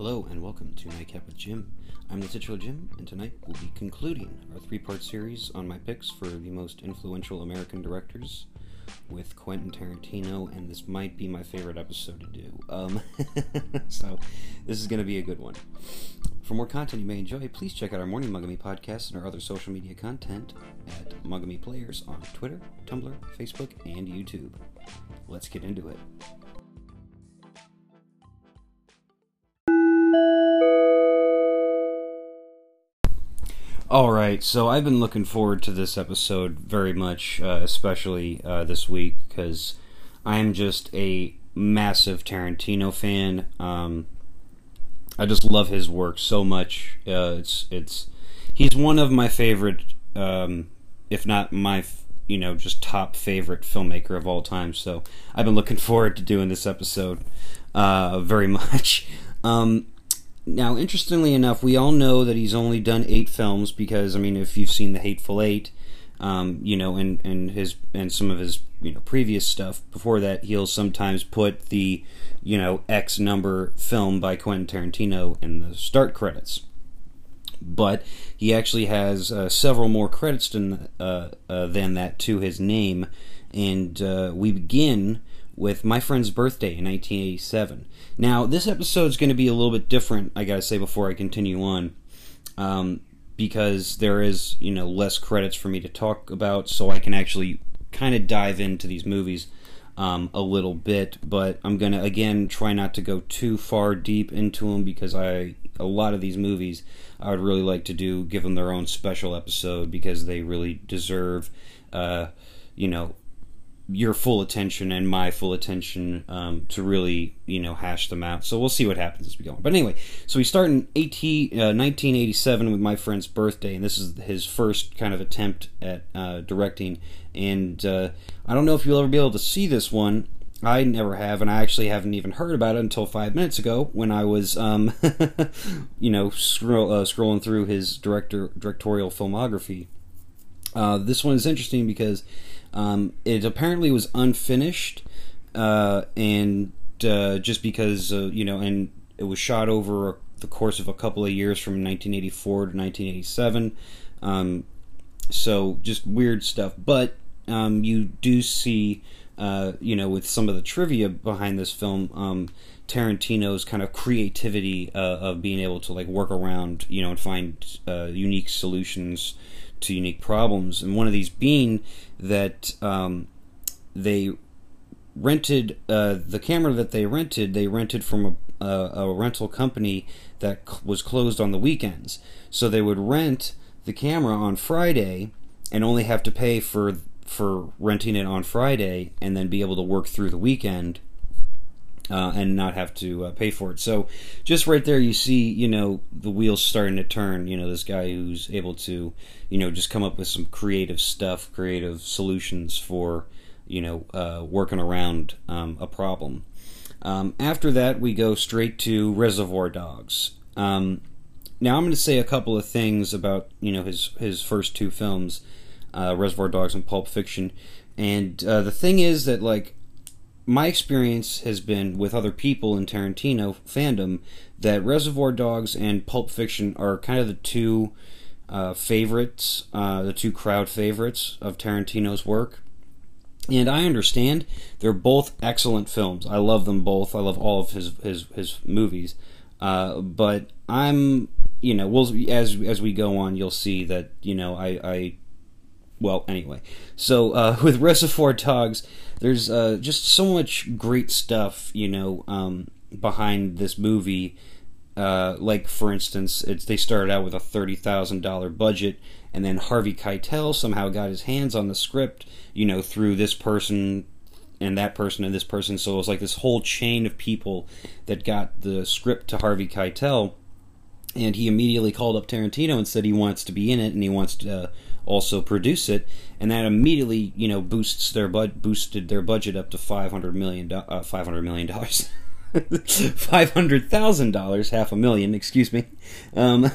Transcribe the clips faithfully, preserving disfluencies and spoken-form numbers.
Hello and welcome to Nightcap with Jim. I'm the titular Jim, and tonight we'll be concluding our three-part series on my picks for the most influential American directors with Quentin Tarantino, and this might be my favorite episode to do. Um, so this is going to be a good one. For more content you may enjoy, please check out our Morning Muggamy podcast and our other social media content at Muggamy Players on Twitter, Tumblr, Facebook, and YouTube. Let's get into it. Alright, so I've been looking forward to this episode very much, uh, especially uh, this week, because I'm just a massive Tarantino fan. Um, I just love his work so much. Uh, it's it's he's one of my favorite, um, if not my, you know, just top favorite filmmaker of all time. So I've been looking forward to doing this episode uh, very much. Um, Now, interestingly enough, we all know that he's only done eight films because, I mean, if you've seen The Hateful Eight, um, you know, and, and his and some of his, you know, previous stuff before that, he'll sometimes put the, you know, X number film by Quentin Tarantino in the start credits. But he actually has uh, several more credits than, uh, uh, than that to his name, and uh, we begin with My Friend's Birthday in nineteen eighty-seven. Now, this episode is going to be a little bit different, I gotta say, before I continue on, um, because there is, you know, less credits for me to talk about, so I can actually kind of dive into these movies um, a little bit, but I'm going to, again, try not to go too far deep into them, because I, a lot of these movies, I would really like to do, give them their own special episode, because they really deserve, uh, you know, your full attention and my full attention um, to really, you know, hash them out. So we'll see what happens as we go on. But anyway, so we start in eighteen, uh, nineteen eighty-seven with My Friend's Birthday, and this is his first kind of attempt at uh, directing. And uh, I don't know if you'll ever be able to see this one. I never have, and I actually haven't even heard about it until five minutes ago when I was, um, you know, scroll, uh, scrolling through his director directorial filmography. Uh, this one is interesting because Um, it apparently was unfinished, uh, and uh, just because, uh, you know, and it was shot over the course of a couple of years from nineteen eighty-four to nineteen eighty-seven, um, so just weird stuff, but um, you do see, uh, you know, with some of the trivia behind this film, um, Tarantino's kind of creativity uh, of being able to, like, work around, you know, and find uh, unique solutions to unique problems, and one of these being that um, they rented uh, the camera that they rented. They rented from a, a, a rental company that c- was closed on the weekends. So they would rent the camera on Friday and only have to pay for for renting it on Friday, and then be able to work through the weekend. Uh, and not have to uh, pay for it. So just right there you see, you know, the wheels starting to turn, you know, this guy who's able to, you know, just come up with some creative stuff, creative solutions for, you know, uh, working around um, a problem. Um, after that, we go straight to Reservoir Dogs. Um, now I'm going to say a couple of things about, you know, his, his first two films, uh, Reservoir Dogs and Pulp Fiction. And uh, the thing is that, like, my experience has been with other people in Tarantino fandom that Reservoir Dogs and Pulp Fiction are kind of the two uh, favorites, uh, the two crowd favorites of Tarantino's work. And I understand they're both excellent films. I love them both. I love all of his his, his movies. Uh, but I'm, you know, we'll, as as we go on, you'll see that, you know, I. I Well, anyway, so uh, with Reservoir Dogs, there's uh, just so much great stuff, you know, um, behind this movie. Uh, like, for instance, it's, they started out with a thirty thousand dollars budget, and then Harvey Keitel somehow got his hands on the script, you know, through this person and that person and this person. So it was like this whole chain of people that got the script to Harvey Keitel, and he immediately called up Tarantino and said he wants to be in it, and he wants to uh, also produce it, and that immediately, you know, boosts their bud boosted their budget up to five hundred million dollars, uh, five hundred million dollars, five hundred thousand dollars, half a million, excuse me. Um,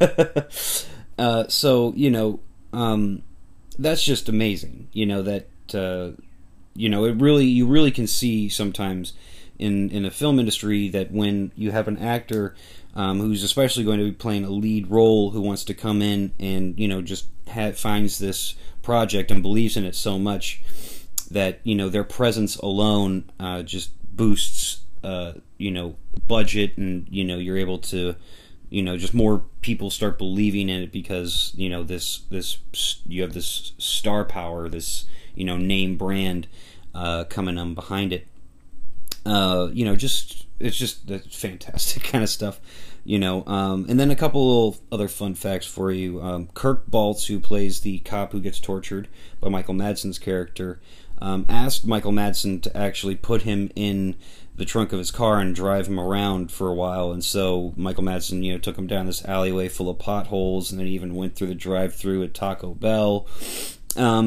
uh, so you know, um, that's just amazing. You know that uh, you know it really you really can see sometimes in in the film industry that when you have an actor um, who's especially going to be playing a lead role who wants to come in and you know just have, finds this project and believes in it so much that you know their presence alone uh, just boosts uh, you know budget, and you know you're able to you know just more people start believing in it because you know this this you have this star power, this you know name brand uh, coming on behind it. Uh, you know, just it's just that's fantastic kind of stuff. You know, um, and then a couple of other fun facts for you. Um, Kirk Baltz, who plays the cop who gets tortured by Michael Madsen's character, um, asked Michael Madsen to actually put him in the trunk of his car and drive him around for a while. And so Michael Madsen, you know, took him down this alleyway full of potholes, and then even went through the drive-thru at Taco Bell. Um,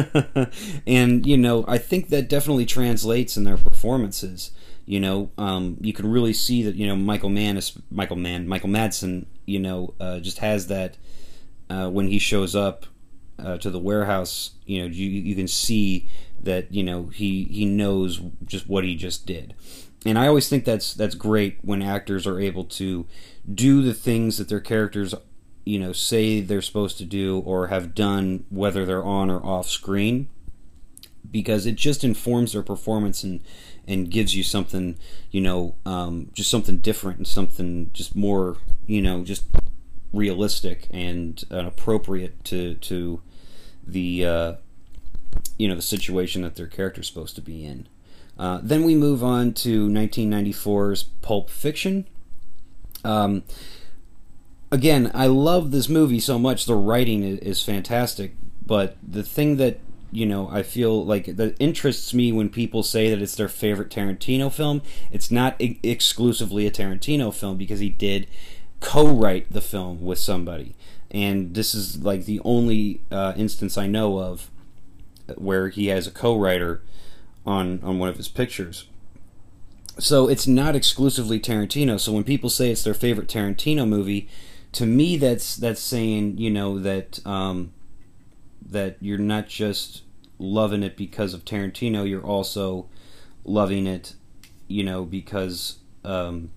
and you know, I think that definitely translates in their performances. You know, um, you can really see that, you know, Michael Mann, is, Michael Mann, Michael Madsen, you know, uh, just has that, uh, when he shows up, uh, to the warehouse, you know, you, you can see that, you know, he, he knows just what he just did. And I always think that's, that's great when actors are able to do the things that their characters, you know, say they're supposed to do or have done, whether they're on or off screen, because it just informs their performance and, and gives you something, you know, um, just something different and something just more, you know, just realistic and uh, appropriate to to the, uh, you know, the situation that their character's supposed to be in. Uh, then we move on to nineteen ninety-four's Pulp Fiction. Um, again, I love this movie so much. The writing is, is fantastic, but the thing that you know, I feel like that interests me when people say that it's their favorite Tarantino film. It's not I- exclusively a Tarantino film because he did co-write the film with somebody. And this is like the only uh, instance I know of where he has a co-writer on, on one of his pictures. So it's not exclusively Tarantino. So when people say it's their favorite Tarantino movie, to me that's that's saying, you know, that um, that you're not just loving it because of Tarantino, you're also loving it, you know, because um,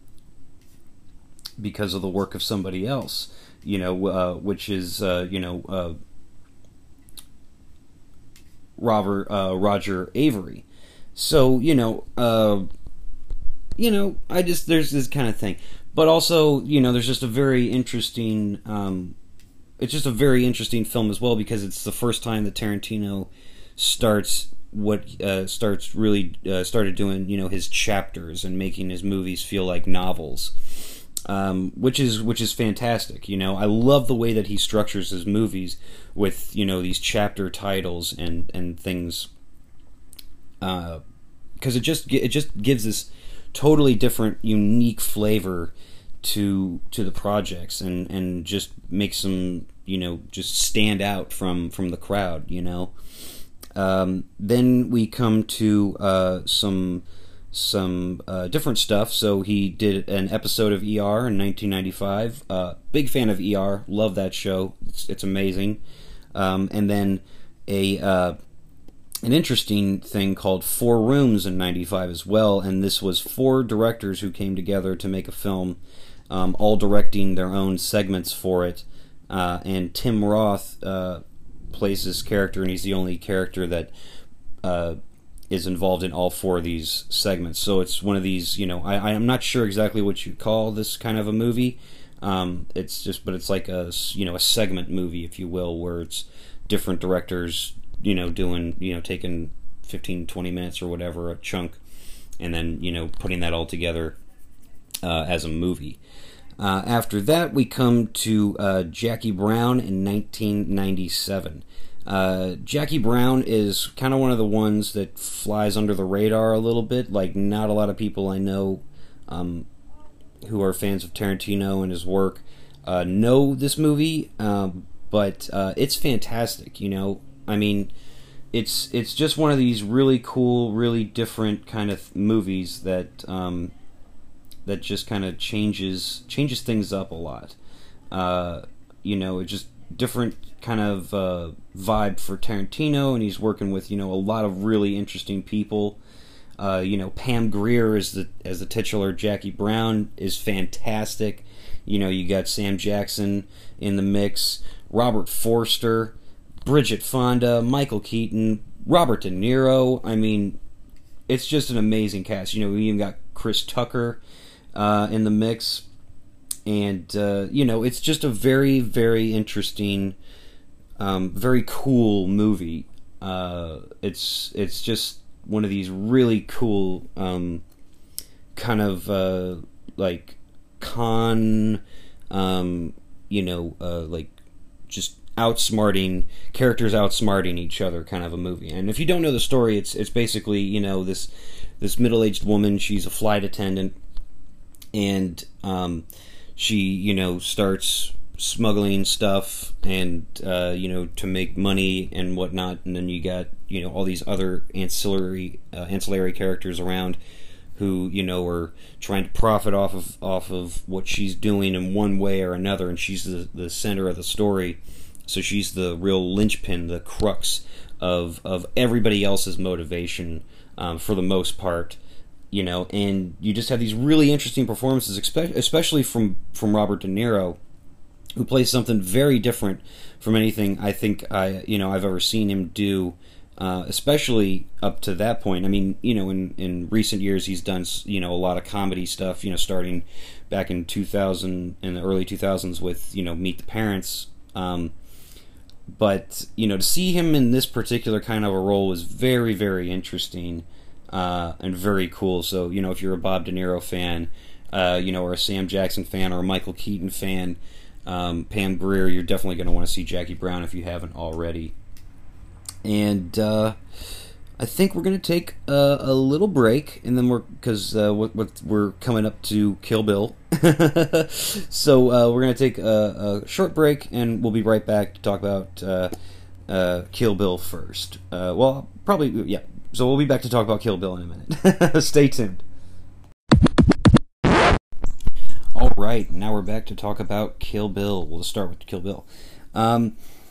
because of the work of somebody else, you know, uh, which is, uh, you know, uh, Robert uh, Roger Avery. So, you know, uh, you know, I just, there's this kind of thing. But also, you know, there's just a very interesting... Um, It's just a very interesting film as well because it's the first time that Tarantino starts what uh, starts really uh, started doing you know his chapters and making his movies feel like novels, um, which is which is fantastic. You know, I love the way that he structures his movies with you know these chapter titles and and things, because uh, it just it just gives this totally different, unique flavor to to the projects and and just makes them you know just stand out from from the crowd. You know, um, then we come to uh, some some uh, different stuff. So he did an episode of E R in nineteen ninety-five. Uh, big fan of E R, love that show. It's, it's amazing. Um, and then a uh, an interesting thing called Four Rooms in ninety-five as well. And this was four directors who came together to make a film. Um, all directing their own segments for it, uh, and Tim Roth uh, plays this character, and he's the only character that uh, is involved in all four of these segments. So it's one of these, you know, I, I'm not sure exactly what you call this kind of a movie. Um, it's just, but it's like a, you know, a segment movie, if you will, where it's different directors, you know, doing, you know, taking fifteen, twenty minutes or whatever, a chunk, and then, you know, putting that all together uh, as a movie. Uh, after that, we come to uh, Jackie Brown in nineteen ninety-seven. Uh, Jackie Brown is kind of one of the ones that flies under the radar a little bit. Like, not a lot of people I know um, who are fans of Tarantino and his work uh, know this movie, um, but uh, it's fantastic, you know. I mean, it's it's just one of these really cool, really different kind of movies that... Um, that just kind of changes changes things up a lot. Uh, you know, it's just different kind of uh, vibe for Tarantino, and he's working with, you know, a lot of really interesting people. Uh, you know, Pam Grier as the as the titular Jackie Brown is fantastic. You know, you got Sam Jackson in the mix, Robert Forster, Bridget Fonda, Michael Keaton, Robert De Niro. I mean, it's just an amazing cast. You know, we even got Chris Tucker uh, in the mix. And, uh, you know, it's just a very, very interesting, um, very cool movie. Uh, it's it's just one of these really cool um, kind of, uh, like, con, um, you know, uh, like, just outsmarting, characters outsmarting each other kind of a movie. And if you don't know the story, it's it's basically, you know, this, this middle-aged woman, she's a flight attendant, and, um... she, you know, starts smuggling stuff and, uh, you know, to make money and whatnot. And then you got, you know, all these other ancillary uh, ancillary characters around who, you know, are trying to profit off of off of what she's doing in one way or another. And she's the, the center of the story. So she's the real linchpin, the crux of, of everybody else's motivation um, for the most part. You know, and you just have these really interesting performances, especially from, from Robert De Niro, who plays something very different from anything I think I you know I've ever seen him do, uh, especially up to that point. I mean, you know, in, in recent years he's done you know a lot of comedy stuff. You know, starting back in two thousand, in the early two thousands with you know Meet the Parents. Um, but you know, to see him in this particular kind of a role was very, very interesting. Uh, and very cool. So, you know, if you're a Bob De Niro fan, uh, you know, or a Sam Jackson fan, or a Michael Keaton fan, um, Pam Grier, you're definitely going to want to see Jackie Brown if you haven't already. And uh, I think we're going to take a, a little break, and then we're, because uh, we're coming up to Kill Bill. So uh, we're going to take a, a short break, and we'll be right back to talk about uh, uh, Kill Bill first. Uh, well, probably, yeah. So we'll be back to talk about Kill Bill in a minute. Stay tuned. Alright, now we're back to talk about Kill Bill. We'll start with Kill Bill. Um,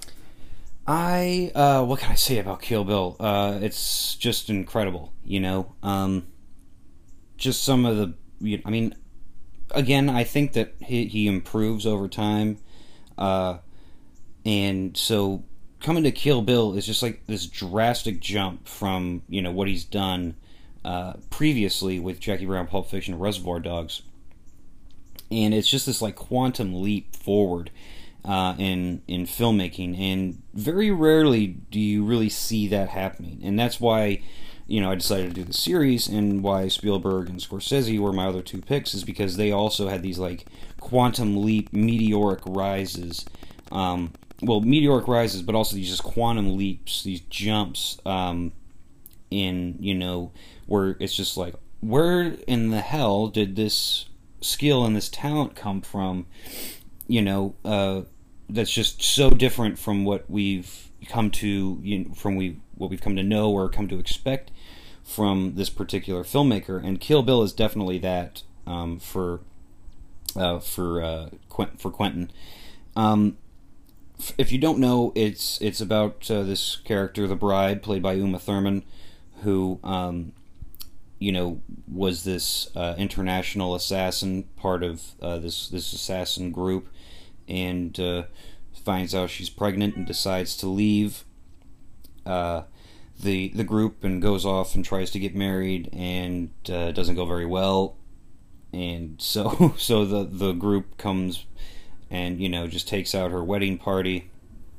I, uh, what can I say about Kill Bill? Uh, it's just incredible, you know? Um, just some of the, you, I mean, again, I think that he, he improves over time. Uh, and so coming to Kill Bill is just like this drastic jump from, you know, what he's done uh, previously with Jackie Brown, Pulp Fiction, and Reservoir Dogs. And it's just this, like, quantum leap forward uh, in, in filmmaking. And very rarely do you really see that happening. And that's why, you know, I decided to do the series, and why Spielberg and Scorsese were my other two picks, is because they also had these, like, quantum leap, meteoric rises, um, well, meteoric rises, but also these just quantum leaps, these jumps, um, in, you know, where it's just like, where in the hell did this skill and this talent come from, you know, uh, that's just so different from what we've come to, you know, from we what we've come to know or come to expect from this particular filmmaker. And Kill Bill is definitely that, um, for, uh, for, uh, Quent- for Quentin. Um, If you don't know, it's it's about uh, this character, the bride, played by Uma Thurman, who, um, you know, was this uh, international assassin, part of uh, this this assassin group, and uh, finds out she's pregnant and decides to leave uh, the the group and goes off and tries to get married, and uh, doesn't go very well, and so so the the group comes and, you know, just takes out her wedding party,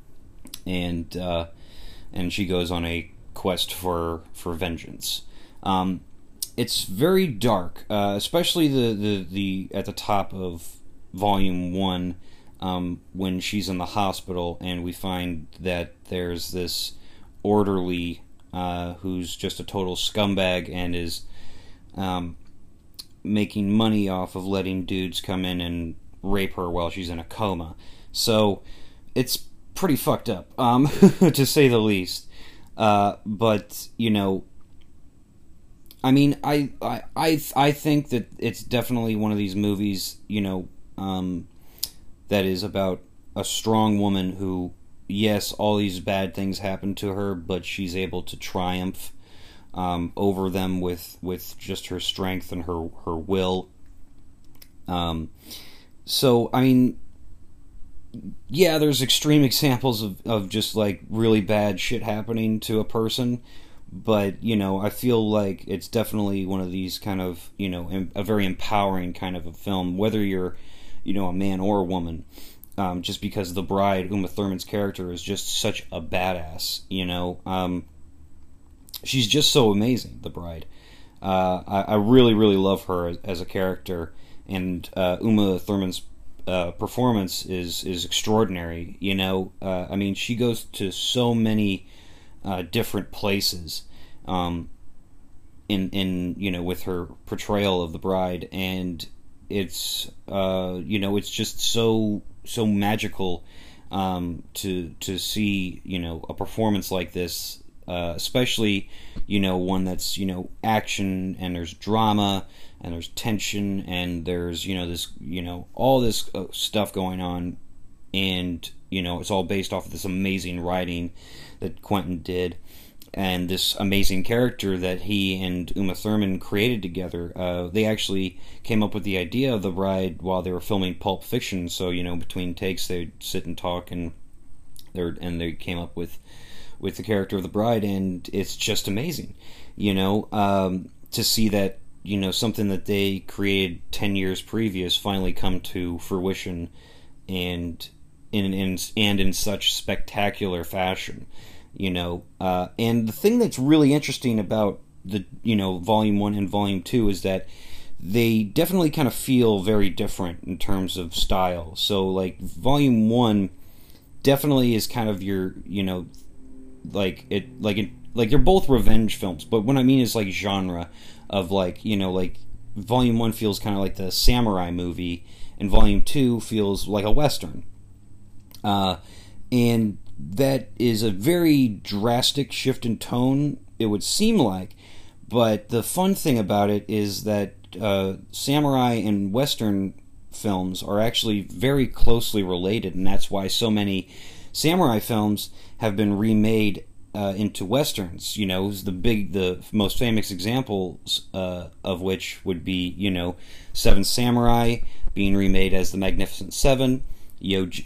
and uh, and she goes on a quest for for vengeance. Um, it's very dark, uh, especially the, the, the at the top of volume one, um, when she's in the hospital, and we find that there's this orderly uh, who's just a total scumbag and is um, making money off of letting dudes come in and rape her while she's in a coma. So it's pretty fucked up, um, to say the least. Uh, but, you know, I mean, I, I, I, I think that it's definitely one of these movies, you know, um, that is about a strong woman who, yes, all these bad things happen to her, but she's able to triumph um, over them with with just her strength and her her will. Um, so I mean, yeah, there's extreme examples of of just like really bad shit happening to a person. But, you know, I feel like it's definitely one of these kind of, you know, a very empowering kind of a film, whether you're, you know, a man or a woman, um, just because The Bride, Uma Thurman's character, is just such a badass, you know. Um, she's just so amazing, The Bride. Uh, I, I really, really love her as, as a character, and uh, Uma Thurman's uh, performance is, is extraordinary, you know. Uh, I mean, she goes to so many Uh, different places um, in in you know with her portrayal of the bride, and it's uh, you know it's just so so magical um, to to see you know a performance like this, uh, especially you know one that's you know action, and there's drama, and there's tension, and there's you know this you know all this uh, stuff going on, and you know it's all based off of this amazing writing that Quentin did, and this amazing character that he and Uma Thurman created together. Uh, they actually came up with the idea of the bride while they were filming Pulp Fiction. So you know, between takes, they'd sit and talk, and they and they came up with with the character of the bride, and it's just amazing. You know, um, to see that you know something that they created ten years previous finally come to fruition, and in, in and in such spectacular fashion, you know. Uh, and the thing that's really interesting about the you know Volume One and Volume Two is that they definitely kind of feel very different in terms of style. So like Volume One definitely is kind of your you know like it like it like they're both revenge films, but what I mean is like genre of like you know like Volume One feels kind of like the samurai movie, and Volume Two feels like a western. Uh, and that is a very drastic shift in tone, it would seem like, but the fun thing about it is that uh, samurai and western films are actually very closely related, and that's why so many samurai films have been remade uh, into westerns. You know, the big, the most famous examples uh, of which would be, you know, Seven Samurai being remade as The Magnificent Seven, Yoji...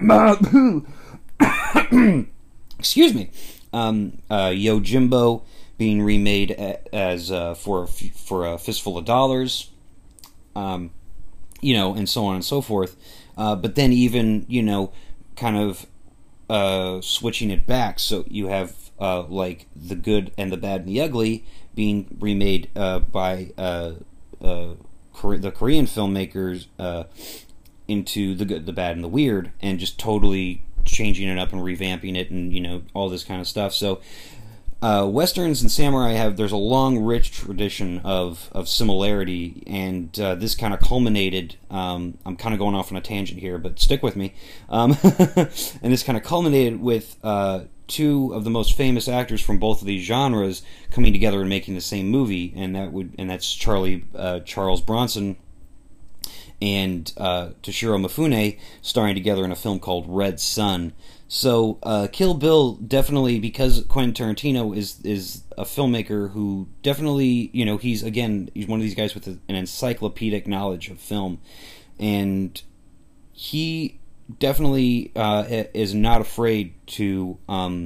Excuse me. Um, uh, Yojimbo being remade a, as uh, for a f- for a fistful of dollars, um, you know, and so on and so forth. Uh, but then even you know, kind of uh, switching it back, so you have uh, like The Good and the Bad and the Ugly being remade uh, by uh, uh, Kore- the Korean filmmakers. Uh, into The Good, the Bad, and the Weird, and just totally changing it up and revamping it, and you know all this kind of stuff. So, uh, westerns and samurai have there's a long, rich tradition of of similarity, and uh, this kind of culminated. Um, I'm kind of going off on a tangent here, but stick with me. Um, and this kind of culminated with uh, two of the most famous actors from both of these genres coming together and making the same movie, and that would and that's Charlie uh, Charles Bronson and uh, Toshiro Mifune starring together in a film called Red Sun. So uh, Kill Bill definitely, because Quentin Tarantino is is a filmmaker who definitely, you know, he's again he's one of these guys with an encyclopedic knowledge of film, and he definitely uh, is not afraid to um,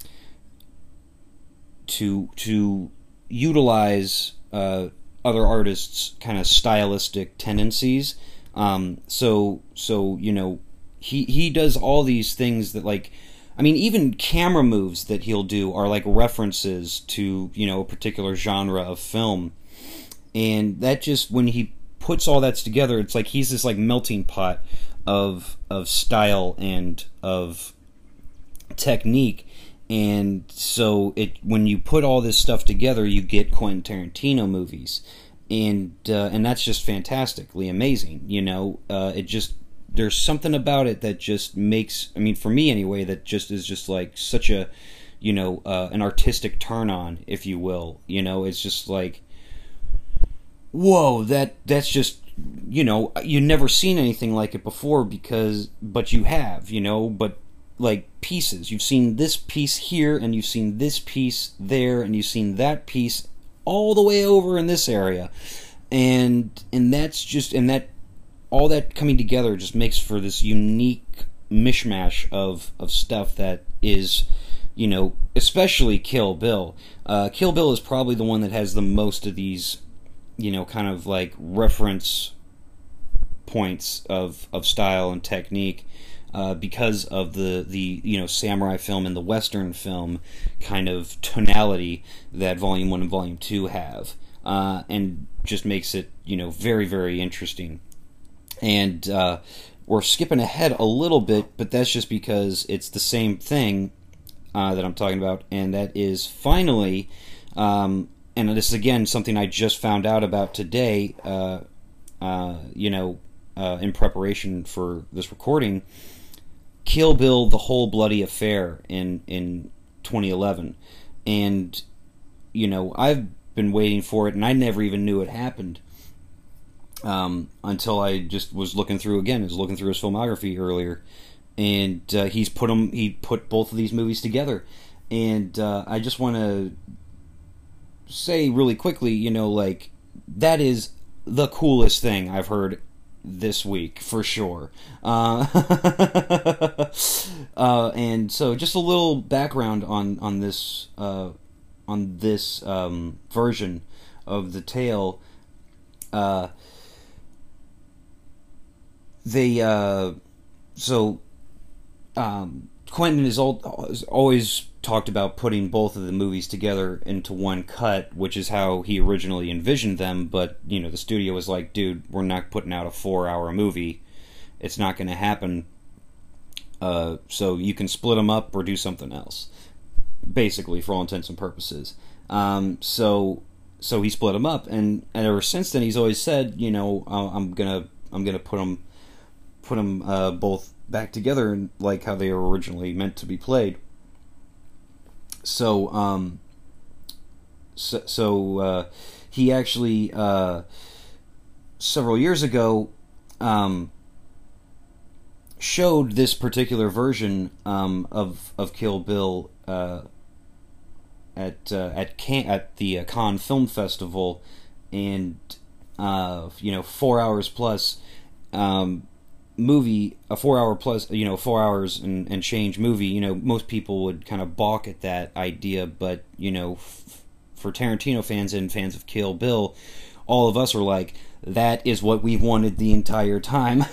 to to utilize Uh, other artists' kind of stylistic tendencies. Um, so, so you know, he he does all these things that, like, I mean, even camera moves that he'll do are like references to, you know, a particular genre of film. And that just, when he puts all that together, it's like he's this like melting pot of of style and of technique. And so it when you put all this stuff together, you get Quentin Tarantino movies, and uh, and that's just fantastically amazing. You know, uh, it just there's something about it that just makes, I mean, for me anyway, that just is just like such a, you know, uh, an artistic turn on, if you will. You know, it's just like, whoa, that that's just, you know, you've never seen anything like it before, because but you have, you know, but like pieces. You've seen this piece here, and you've seen this piece there, and you've seen that piece all the way over in this area, and and that's just and that all that coming together just makes for this unique mishmash of of stuff that is, you know, especially Kill Bill. Uh, Kill Bill is probably the one that has the most of these, you know, kind of like reference points of of style and technique. Uh, because of the, the you know samurai film and the Western film kind of tonality that Volume One and Volume Two have, uh, and just makes it you know very very interesting. And uh, we're skipping ahead a little bit, but that's just because it's the same thing uh, that I'm talking about, and that is finally, um, and this is again something I just found out about today. Uh, uh, you know, uh, in preparation for this recording. Kill Bill: The Whole Bloody Affair in in twenty eleven, and you know I've been waiting for it, and I never even knew it happened um, until I just was looking through again. I was looking through his filmography earlier, and uh, he's put them. He put both of these movies together, and uh, I just want to say really quickly, you know, like that is the coolest thing I've heard this week for sure. Uh, uh, and so just a little background on on this uh, on this um, version of the tale. Uh, they uh, so um, Quentin has always talked about putting both of the movies together into one cut, which is how he originally envisioned them, but, you know, the studio was like, dude, we're not putting out a four-hour movie. It's not going to happen. Uh, so you can split them up or do something else, basically, for all intents and purposes. Um, so so he split them up, and, and ever since then, he's always said, you know, I'm gonna I'm gonna put them put them uh, both back together, and like how they were originally meant to be played. So, um, so, so uh, he actually, uh, several years ago, um, showed this particular version um, of of Kill Bill uh, at uh, at Can- at the uh, Cannes Film Festival, and uh, you know, four hours plus. Um, movie, a four hour plus, you know, four hours and, and change movie, you know, most people would kind of balk at that idea, but, you know, f- for Tarantino fans and fans of Kill Bill, all of us are like, that is what we wanted the entire time.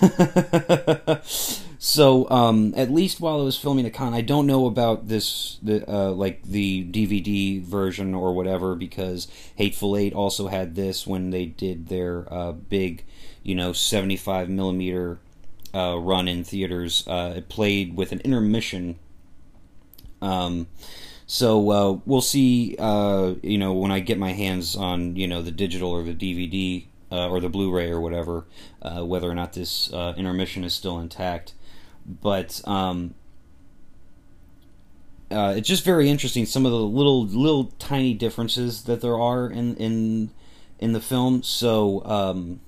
So, um, at least while I was filming a con, I don't know about this, the uh, like the D V D version or whatever, because Hateful Eight also had this when they did their uh, big, you know, seventy-five millimeter Uh, run in theaters. Uh, it played with an intermission. Um, so uh, we'll see. Uh, you know, when I get my hands on, you know, the digital or the D V D uh, or the Blu-ray or whatever, uh, whether or not this uh, intermission is still intact. But um, uh, it's just very interesting. Some of the little, little tiny differences that there are in in in the film. So. Um,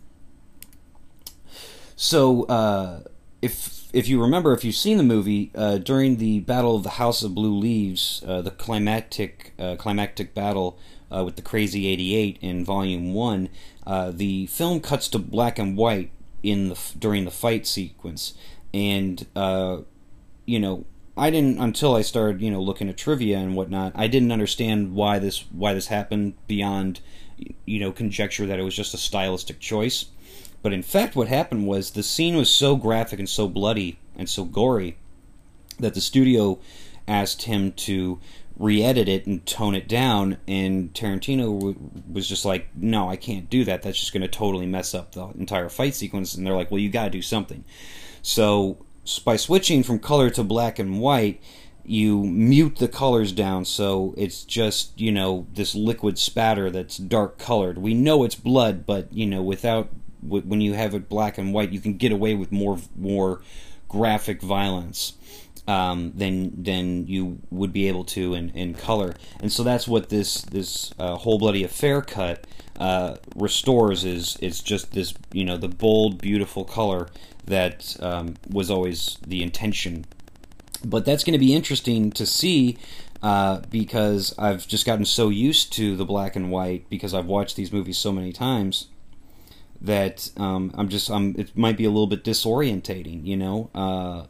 So, uh, if if you remember, if you've seen the movie, uh, during the Battle of the House of Blue Leaves, uh, the climactic uh, climactic battle uh, with the Crazy eighty-eight in Volume One, uh, the film cuts to black and white in the during the fight sequence, and uh, you know, I didn't until I started, you know, looking at trivia and whatnot. I didn't understand why this why this happened beyond, you know, conjecture that it was just a stylistic choice. But in fact, what happened was the scene was so graphic and so bloody and so gory that the studio asked him to re-edit it and tone it down, and Tarantino w- was just like, no, I can't do that. That's just going to totally mess up the entire fight sequence. And they're like, well, you got to do something. So by switching from color to black and white, you mute the colors down, so it's just, you know, this liquid spatter that's dark colored. We know it's blood, but, you know, without when you have it black and white, you can get away with more more graphic violence um, than than you would be able to in, in color. And so that's what this this uh, Whole Bloody Affair cut uh, restores is is just this, you know, the bold, beautiful color that um, was always the intention But that's going to be interesting to see uh, because I've just gotten so used to the black and white because I've watched these movies so many times that um, I'm just I'm it might be a little bit disorientating, you know. Uh,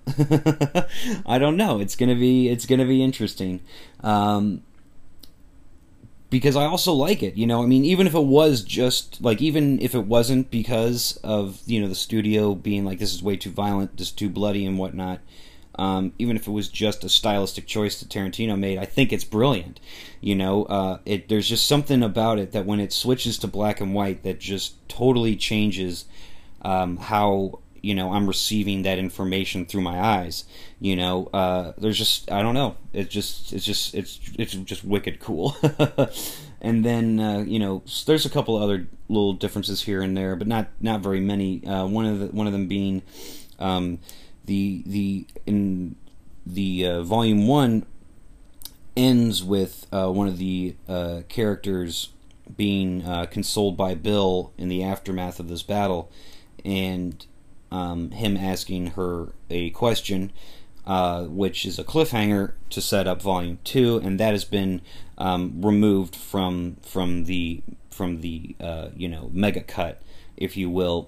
I don't know. It's gonna be it's gonna be interesting. Um, because I also like it, you know. I mean, even if it was just like, even if it wasn't because of, you know, the studio being like, this is way too violent, this is too bloody and whatnot. Um, even if it was just a stylistic choice that Tarantino made, I think it's brilliant. You know, uh, it there's just something about it that when it switches to black and white, that just totally changes um, how, you know, I'm receiving that information through my eyes. You know, uh, there's just, I don't know. It just, it's just, it's, it's just wicked cool. And then, uh, you know, there's a couple other little differences here and there, but not, not very many. Uh, one of the, one of them being, um, the, the, in the, uh, volume one ends with, uh, one of the, uh, characters being, uh, consoled by Bill in the aftermath of this battle, and, Um, him asking her a question, uh, which is a cliffhanger to set up volume two, and that has been um, removed from from the from the uh, you know, mega cut, if you will.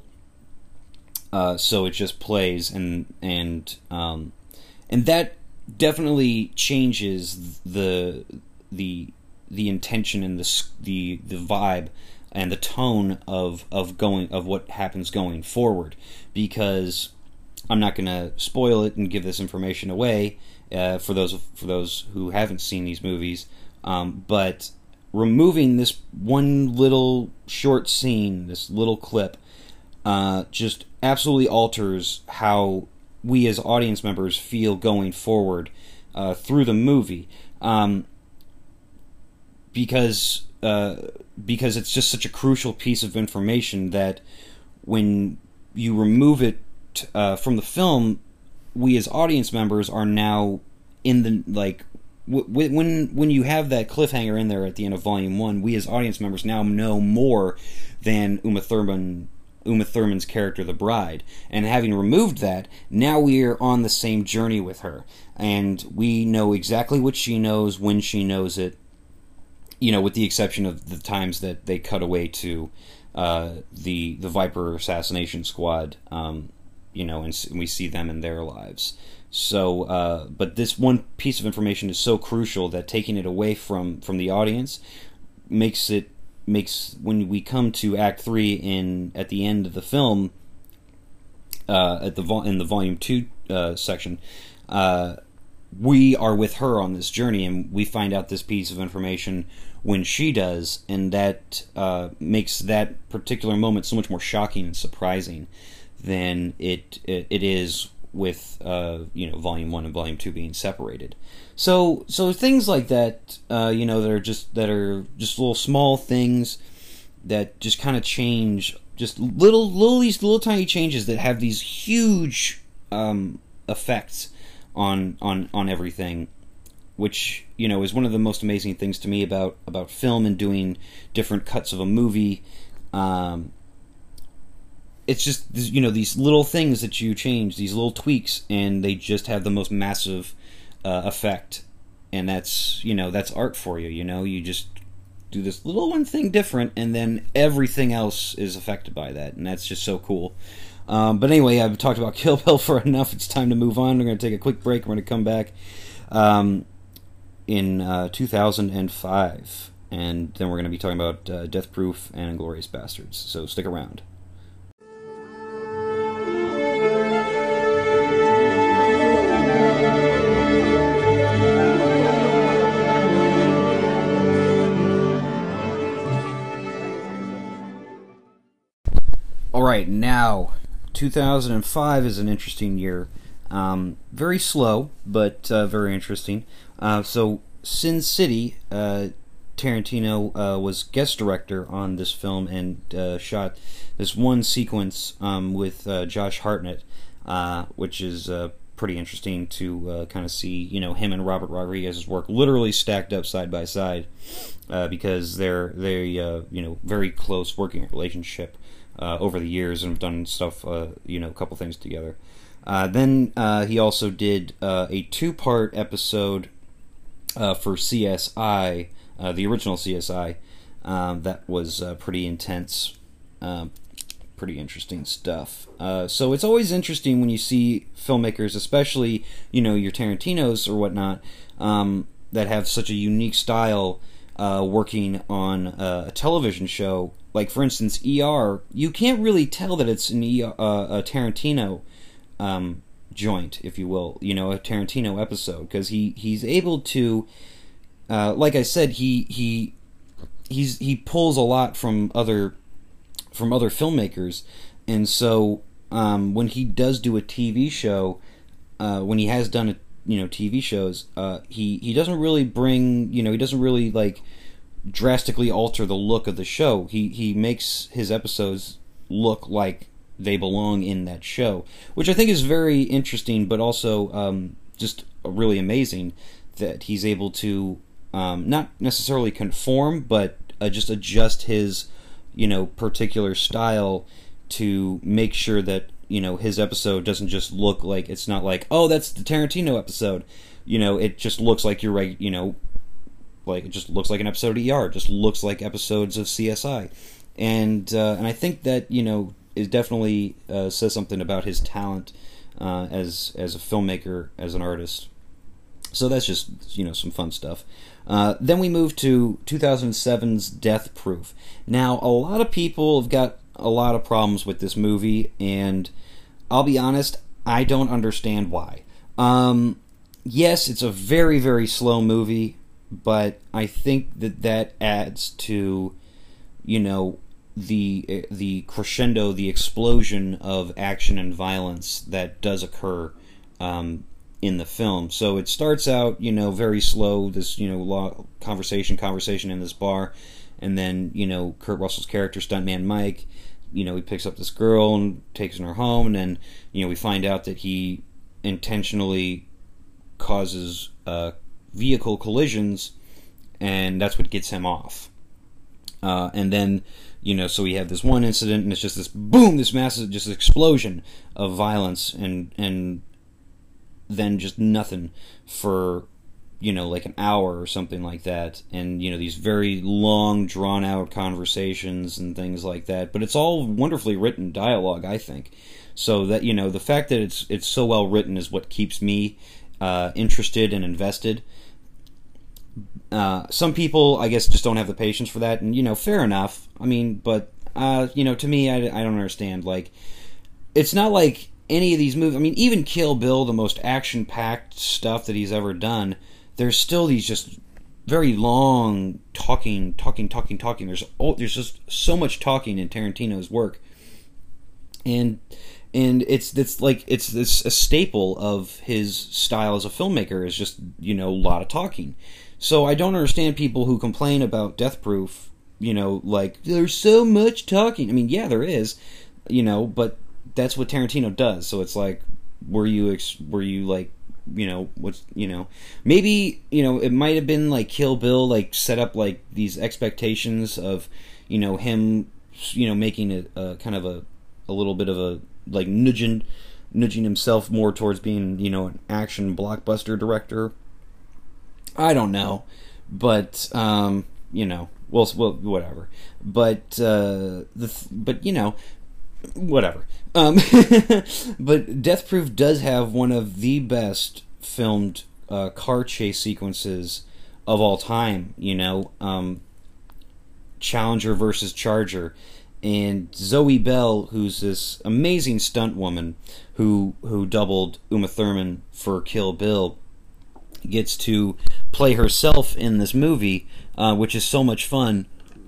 Uh, so it just plays, and and um, and that definitely changes the the the intention and the the the vibe and the tone of of going of what happens going forward, because I'm not going to spoil it and give this information away uh, for those for those who haven't seen these movies. Um, but removing this one little short scene, this little clip, uh, just absolutely alters how we as audience members feel going forward uh, through the movie, um, because. Uh, because it's just such a crucial piece of information that when you remove it uh, from the film, we as audience members are now in the, like, w- w- when when you have that cliffhanger in there at the end of Volume One, we as audience members now know more than Uma Thurman, Uma Thurman's character, the bride. And having removed that, now we are on the same journey with her, and we know exactly what she knows when she knows it. You know, with the exception of the times that they cut away to uh, the the Viper assassination squad, um, you know, and, and we see them in their lives. So, uh, but this one piece of information is so crucial that taking it away from, from the audience makes it makes when we come to Act Three in at the end of the film, uh, at the vol- in the Volume Two uh, section. Uh, we are with her on this journey, and we find out this piece of information when she does, and that uh, makes that particular moment so much more shocking and surprising than it it, it is with uh, you know, Volume One and Volume Two being separated. So so things like that, uh, you know, that are just that are just little small things that just kind of change, just little little these little tiny changes that have these huge um, effects on on on everything, which, you know, is one of the most amazing things to me about about film and doing different cuts of a movie. Um, it's just, you know, these little things that you change, these little tweaks, and they just have the most massive uh, effect. And that's, you know, that's art for you. You know, you just do this little one thing different, and then everything else is affected by that, and that's just so cool. Um, but anyway, I've talked about Kill Bill for enough. It's time to move on. We're going to take a quick break. We're going to come back um, in uh, two thousand five, and then we're going to be talking about uh, Death Proof and Inglourious Bastards. So stick around. All right, now two thousand five is an interesting year. Um, very slow, but uh, very interesting. Uh, so, Sin City, uh, Tarantino uh, was guest director on this film and uh, shot this one sequence um, with uh, Josh Hartnett, uh, which is uh, pretty interesting to uh, kind of see, you know, him and Robert Rodriguez's work literally stacked up side by side, uh, because they're they uh, you know, very close working relationship uh, over the years, and have done stuff, uh, you know, a couple things together. Uh, then uh, he also did uh, a two-part episode uh, for C S I, uh, the original C S I. Um, that was uh, pretty intense, uh, pretty interesting stuff. Uh, so it's always interesting when you see filmmakers, especially, you know, your Tarantinos or whatnot, um, that have such a unique style uh, working on uh, a television show. Like, for instance, E R, you can't really tell that it's an E R, uh, a Tarantino um, joint, if you will, you know, a Tarantino episode, because he, he's able to, uh, like I said, he he he's he pulls a lot from other from other filmmakers, and so um, when he does do a T V show, uh, when he has done a, you know, T V shows, uh, he he doesn't really bring, you know, he doesn't really like drastically alter the look of the show. He he makes his episodes look like they belong in that show, which I think is very interesting, but also um, just really amazing that he's able to um, not necessarily conform, but uh, just adjust his, you know, particular style to make sure that, you know, his episode doesn't just look like, it's not like, oh, that's the Tarantino episode. You know, it just looks like you're right, you know, like, it just looks like an episode of E R. It just looks like episodes of C S I. And uh, and I think that, you know, it definitely uh, says something about his talent uh, as as a filmmaker, as an artist. So that's just, you know, some fun stuff. Uh, then we move to two thousand seven's Death Proof. Now, a lot of people have got a lot of problems with this movie, and I'll be honest, I don't understand why. Um, yes, it's a very, very slow movie, but I think that that adds to, you know, the the crescendo, the explosion of action and violence that does occur um, in the film. So it starts out, you know, very slow, this, you know, long conversation, conversation in this bar, and then, you know, Kurt Russell's character, Stuntman Mike, you know, he picks up this girl and takes her home, and then, you know, we find out that he intentionally causes uh, vehicle collisions, and that's what gets him off. Uh, and then, you know, so we have this one incident, and it's just this boom, this massive, just explosion of violence, and and then just nothing for, you know, like an hour or something like that, and, you know, these very long, drawn-out conversations and things like that. But it's all wonderfully written dialogue, I think. So that, you know, the fact that it's it's so well written is what keeps me uh, interested and invested. Uh, some people, I guess, just don't have the patience for that, and, you know, fair enough. I mean, but, uh, you know, to me, I, I don't understand. Like, it's not like any of these movies, I mean, even Kill Bill, the most action-packed stuff that he's ever done, there's still these just very long talking, talking, talking, talking. There's oh, there's just so much talking in Tarantino's work, and and it's it's like it's it's a staple of his style as a filmmaker, is just, you know, a lot of talking. So I don't understand people who complain about Death Proof, you know, like, there's so much talking. I mean, yeah, there is, you know, but that's what Tarantino does. So it's like, were you ex- were you like, you know, what's, you know, maybe, you know, it might have been like Kill Bill, like, set up like these expectations of, you know, him, you know, making it a kind of a a little bit of a, like, nudging nudging himself more towards being, you know, an action blockbuster director. I don't know, but um, you know, well, well, whatever. But uh, the but you know, whatever. Um, but Death Proof does have one of the best filmed uh, car chase sequences of all time. You know, um, Challenger versus Charger, and Zoe Bell, who's this amazing stunt woman who who doubled Uma Thurman for Kill Bill, gets to play herself in this movie, uh, which is so much fun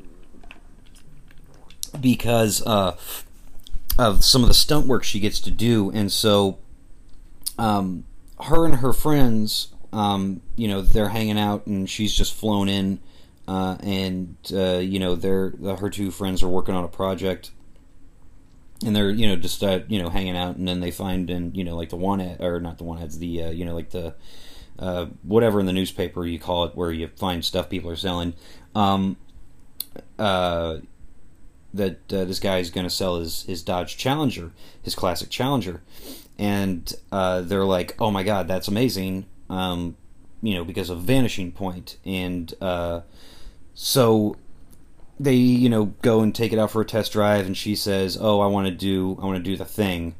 because uh, of some of the stunt work she gets to do. And so um, her and her friends, um, you know, they're hanging out, and she's just flown in, uh, and uh, you know, they're her two friends are working on a project, and they're, you know, just uh, you know, hanging out, and then they find, in, you know, like the one ad, or not the one ads, the uh, you know, like the Uh, whatever in the newspaper you call it, where you find stuff people are selling. Um, uh, that uh, this guy is going to sell his his Dodge Challenger, his classic Challenger, and uh, they're like, "Oh my God, that's amazing!" Um, you know, because of Vanishing Point, and uh, so they, you know, go and take it out for a test drive, and she says, "Oh, I want to do, I want to do the thing,"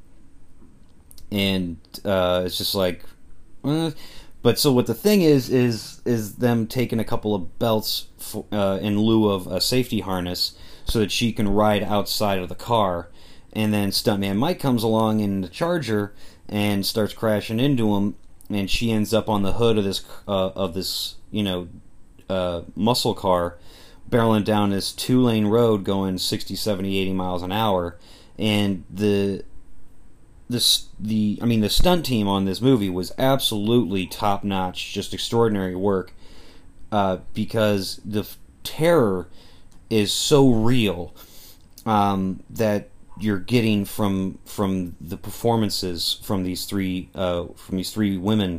and uh, it's just like, eh. But so what the thing is is is them taking a couple of belts for, uh, in lieu of a safety harness, so that she can ride outside of the car, and then Stuntman Mike comes along in the Charger and starts crashing into him, and she ends up on the hood of this uh, of this you know uh, muscle car, barreling down this two-lane road going sixty, seventy, eighty miles an hour, and the this the I mean the stunt team on this movie was absolutely top-notch, just extraordinary work, uh, because the f- terror is so real um, that you're getting from from the performances from these three uh, from these three women,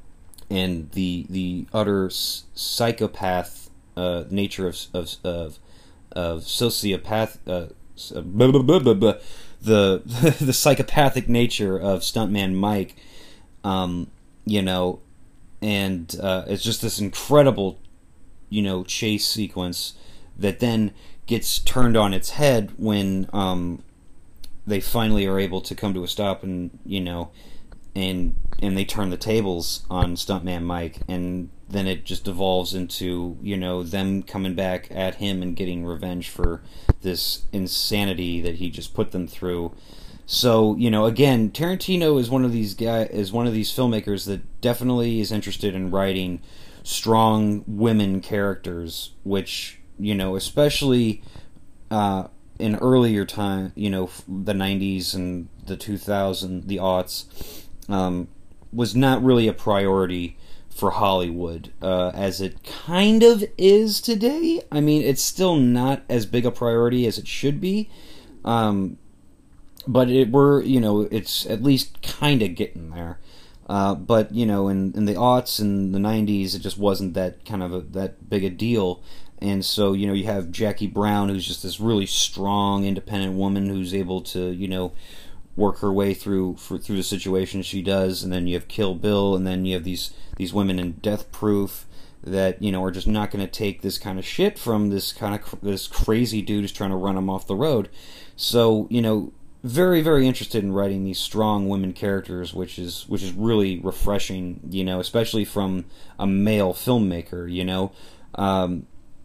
and the the utter s- psychopath uh, nature of of of, of sociopath uh, blah, blah, blah, blah, blah, the the psychopathic nature of Stuntman Mike, um, you know, and uh, it's just this incredible, you know, chase sequence that then gets turned on its head when um, they finally are able to come to a stop, and you know, and and they turn the tables on Stuntman Mike, and then it just devolves into, you know, them coming back at him and getting revenge for this insanity that he just put them through. So, you know, again, Tarantino is one of these guy is one of these filmmakers that definitely is interested in writing strong women characters, which, you know, especially uh, in earlier time, you know, the nineties and the two thousands, the aughts, um, was not really a priority for Hollywood, uh, as it kind of is today. I mean, it's still not as big a priority as it should be, um, but it were, you know, it's at least kind of getting there. Uh, but, you know, in, in the aughts and the nineties, it just wasn't that kind of a, that big a deal. And so, you know, you have Jackie Brown, who's just this really strong, independent woman who's able to, you know, work her way through for, through the situation she does. And then you have Kill Bill, and then you have these these women in Death Proof that, you know, are just not going to take this kind of shit from this kind of cr- this crazy dude who's trying to run them off the road. So, you know, very, very interested in writing these strong women characters, which is which is really refreshing, you know, especially from a male filmmaker, you know. Um,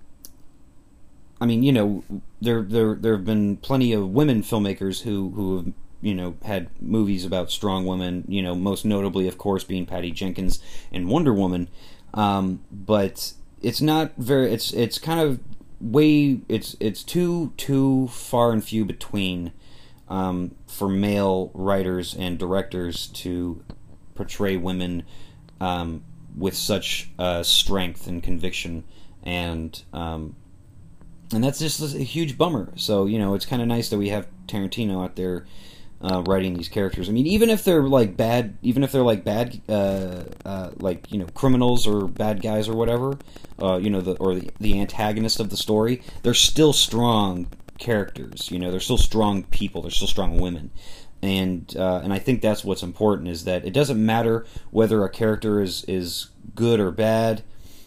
I mean, you know, there there there have been plenty of women filmmakers who who have, you know, had movies about strong women, you know, most notably, of course, being Patty Jenkins and Wonder Woman. Um, but it's not very, it's it's kind of way, it's it's too, too far and few between um, for male writers and directors to portray women um, with such uh, strength and conviction. And, um, and that's just a huge bummer. So, you know, it's kind of nice that we have Tarantino out there Uh, writing these characters. I mean, even if they're like bad, even if they're like bad, uh, uh, like, you know, criminals or bad guys or whatever, uh, you know, the or the, the antagonist of the story, they're still strong characters. You know, they're still strong people. They're still strong women, and uh, and I think that's what's important, is that it doesn't matter whether a character is is good or bad.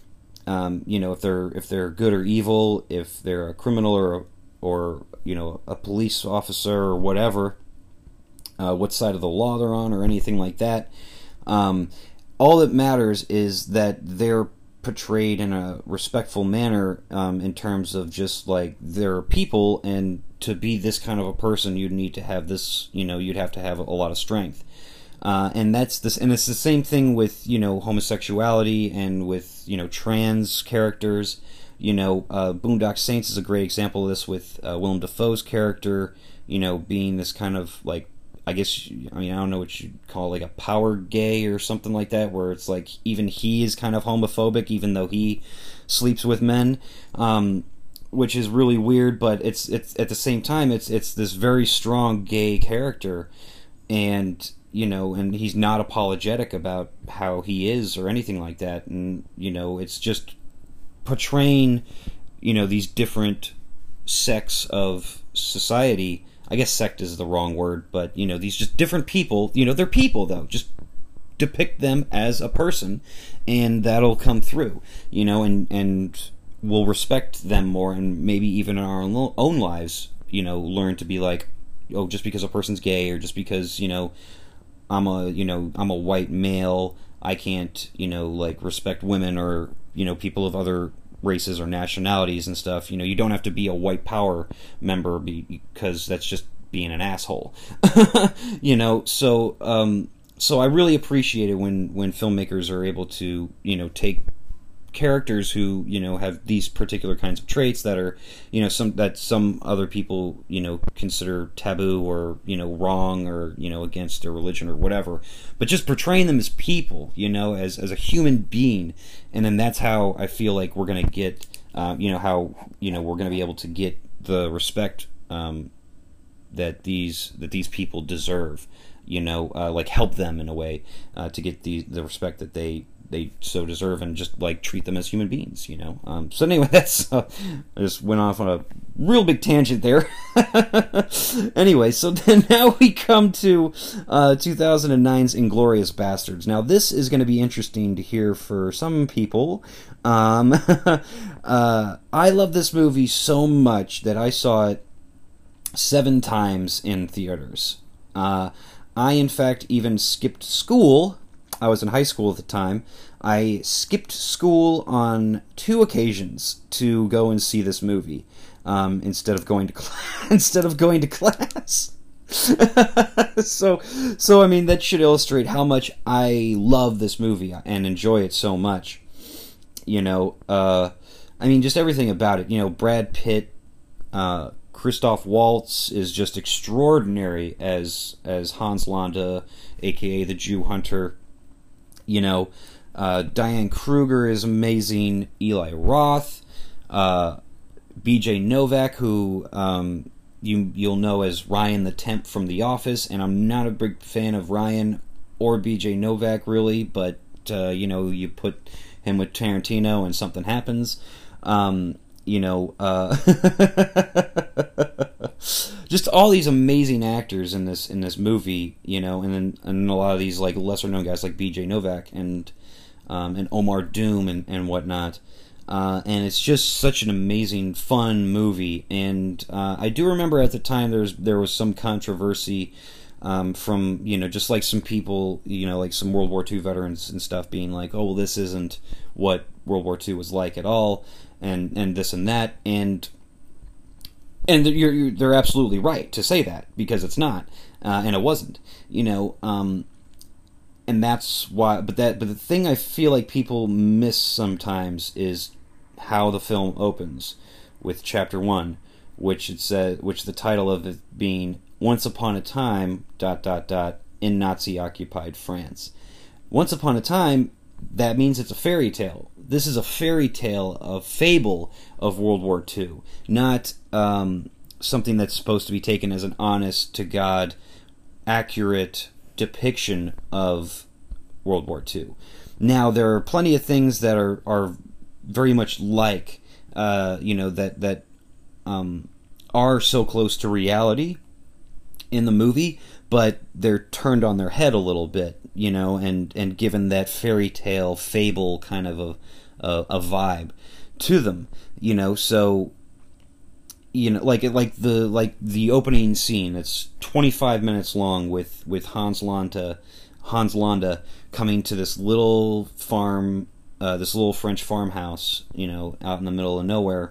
Um, you know, if they're if they're good or evil, if they're a criminal or or you know, a police officer or whatever. Uh, what side of the law they're on, or anything like that. Um, all that matters is that they're portrayed in a respectful manner, um, in terms of just like they're people, and to be this kind of a person, you'd need to have this, you know, you'd have to have a lot of strength. Uh, and that's this, and it's the same thing with, you know, homosexuality and with, you know, trans characters. You know, uh, Boondock Saints is a great example of this, with uh, Willem Dafoe's character, you know, being this kind of like, I guess, I mean, I don't know what you'd call, like a power gay or something like that, where it's like even he is kind of homophobic, even though he sleeps with men, um, which is really weird. But it's it's at the same time, it's it's this very strong gay character, and you know, and he's not apologetic about how he is or anything like that, and you know, it's just portraying, you know, these different sects of society. I guess sect is the wrong word, but, you know, these just different people, you know, they're people, though. Just depict them as a person, and that'll come through, you know, and, and we'll respect them more, and maybe even in our own lives, you know, learn to be like, oh, just because a person's gay, or just because, you know, I'm a, you know, I'm a white male, I can't, you know, like, respect women, or, you know, people of other races or nationalities and stuff. You know, you don't have to be a white power member because that's just being an asshole. You know, so um, so I really appreciate it when when filmmakers are able to, you know, take characters who, you know, have these particular kinds of traits that are, you know, some that some other people, you know, consider taboo, or, you know, wrong, or, you know, against their religion or whatever, but just portraying them as people, you know, as as a human being. And then that's how I feel like we're going to get, uh, you know, how, you know, we're going to be able to get the respect um, that these that these people deserve, you know, uh, like help them in a way uh, to get the the respect that they they so deserve, and just like treat them as human beings, you know. Um, so anyway, that's uh, I just went off on a real big tangent there. Anyway, so then now we come to uh, two thousand nine's Inglourious Basterds. Now this is going to be interesting to hear for some people. Um, uh, I love this movie so much that I saw it seven times in theaters. Uh, I in fact even skipped school. I was in high school at the time. I skipped school on two occasions to go and see this movie, um, instead of going to class. instead of going to class. so, so I mean, that should illustrate how much I love this movie and enjoy it so much. You know, uh, I mean, just everything about it. You know, Brad Pitt, uh, Christoph Waltz is just extraordinary as as Hans Landa, aka the Jew Hunter. You know, uh, Diane Kruger is amazing. Eli Roth, uh, B J Novak, who um, you you'll know as Ryan the Temp from The Office, and I'm not a big fan of Ryan or B J Novak really, but uh, you know, you put him with Tarantino and something happens. Um, you know, uh, just all these amazing actors in this in this movie, you know, and then and a lot of these like lesser known guys like B J Novak and um, and Omar Doom and and whatnot, uh, and it's just such an amazing, fun movie. And uh, I do remember at the time there's there was some controversy um, from, you know, just like some people, you know, like some World War Two veterans and stuff being like, oh well, this isn't what World War Two was like at all, and and this and that, and and you're, you're, they're absolutely right to say that, because it's not, uh, and it wasn't, you know, um, and that's why. But that, but the thing I feel like people miss sometimes is how the film opens with chapter one, which it says, which the title of it being "Once Upon a Time dot dot dot in Nazi occupied France." Once upon a time, that means it's a fairy tale. This is a fairy tale, a fable of World War Two, not um, something that's supposed to be taken as an honest-to-God, accurate depiction of World War Two. Now, there are plenty of things that are, are very much like, uh, you know, that, that um, are so close to reality in the movie, but they're turned on their head a little bit, you know, and, and given that fairy tale, fable kind of a, a, a vibe to them, you know. So, you know, like like the like the opening scene, it's twenty-five minutes long with with Hans Landa, Hans Landa coming to this little farm, uh, this little French farmhouse, you know, out in the middle of nowhere,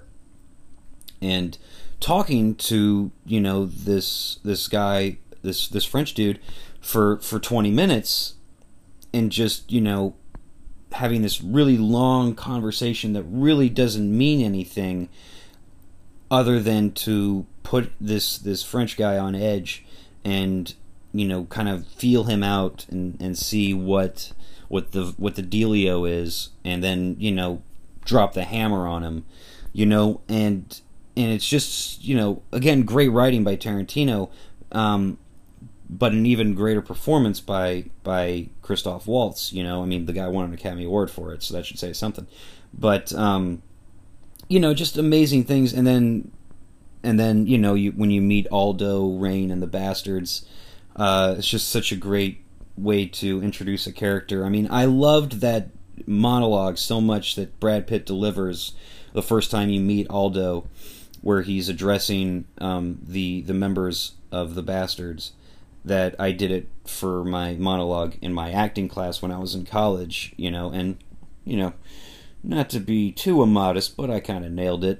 and talking to, you know, this this guy, this this French dude, for for twenty minutes, and just, you know, having this really long conversation that really doesn't mean anything other than to put this this French guy on edge, and, you know, kind of feel him out and, and see what what the what the dealio is, and then, you know, drop the hammer on him, you know, and and it's just, you know, again, great writing by Tarantino, um, but an even greater performance by by Christoph Waltz. You know, I mean, the guy won an Academy Award for it, so that should say something. But um, you know, just amazing things, and then and then you know you when you meet Aldo, Rain, and the Bastards, uh, it's just such a great way to introduce a character. I mean, I loved that monologue so much that Brad Pitt delivers the first time you meet Aldo, where he's addressing um, the the members of the Bastards, that I did it for my monologue in my acting class when I was in college, you know, and, you know, not to be too immodest, but I kind of nailed it.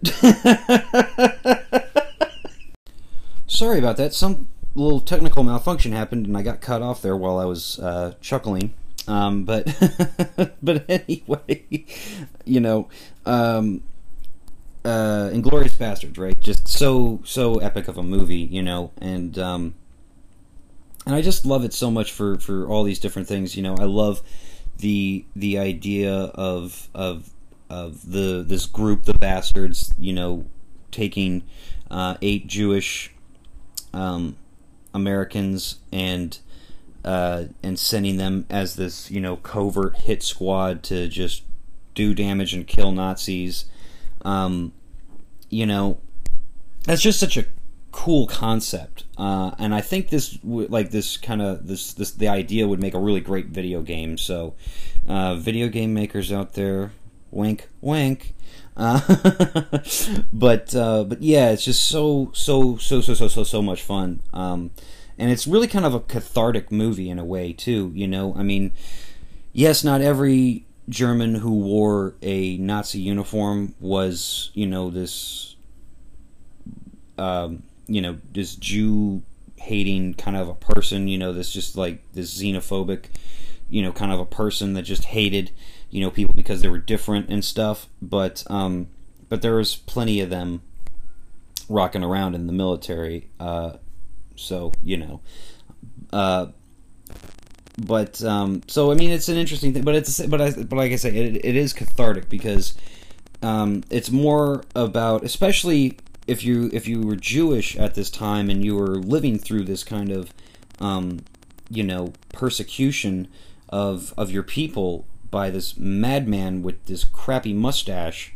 Sorry about that. Some little technical malfunction happened and I got cut off there while I was uh, chuckling. Um, but, but anyway, you know, um, uh, Inglourious Basterds, right? Just so, so epic of a movie, you know, and, um, and I just love it so much for, for all these different things, you know. I love the the idea of of of the this group, the Bastards, you know, taking uh, eight Jewish um, Americans and uh, and sending them as this, you know, covert hit squad to just do damage and kill Nazis. Um, you know, that's just such a cool concept, uh, and I think this like this kind of this this the idea would make a really great video game. So, uh, video game makers out there, wink, wink. Uh, but uh, but yeah, it's just so so so so so so so much fun, um, and it's really kind of a cathartic movie in a way too. You know, I mean, yes, not every German who wore a Nazi uniform was, you know, this. Um, you know, this Jew-hating kind of a person, you know, this just, like, this xenophobic, you know, kind of a person that just hated, you know, people because they were different and stuff, but, um, but there was plenty of them rocking around in the military, uh, so, you know, uh, but, um, so, I mean, it's an interesting thing, but it's, but I, but like I say, it, it is cathartic because, um, it's more about, especially if you if you were Jewish at this time and you were living through this kind of um, you know, persecution of of your people by this madman with this crappy mustache,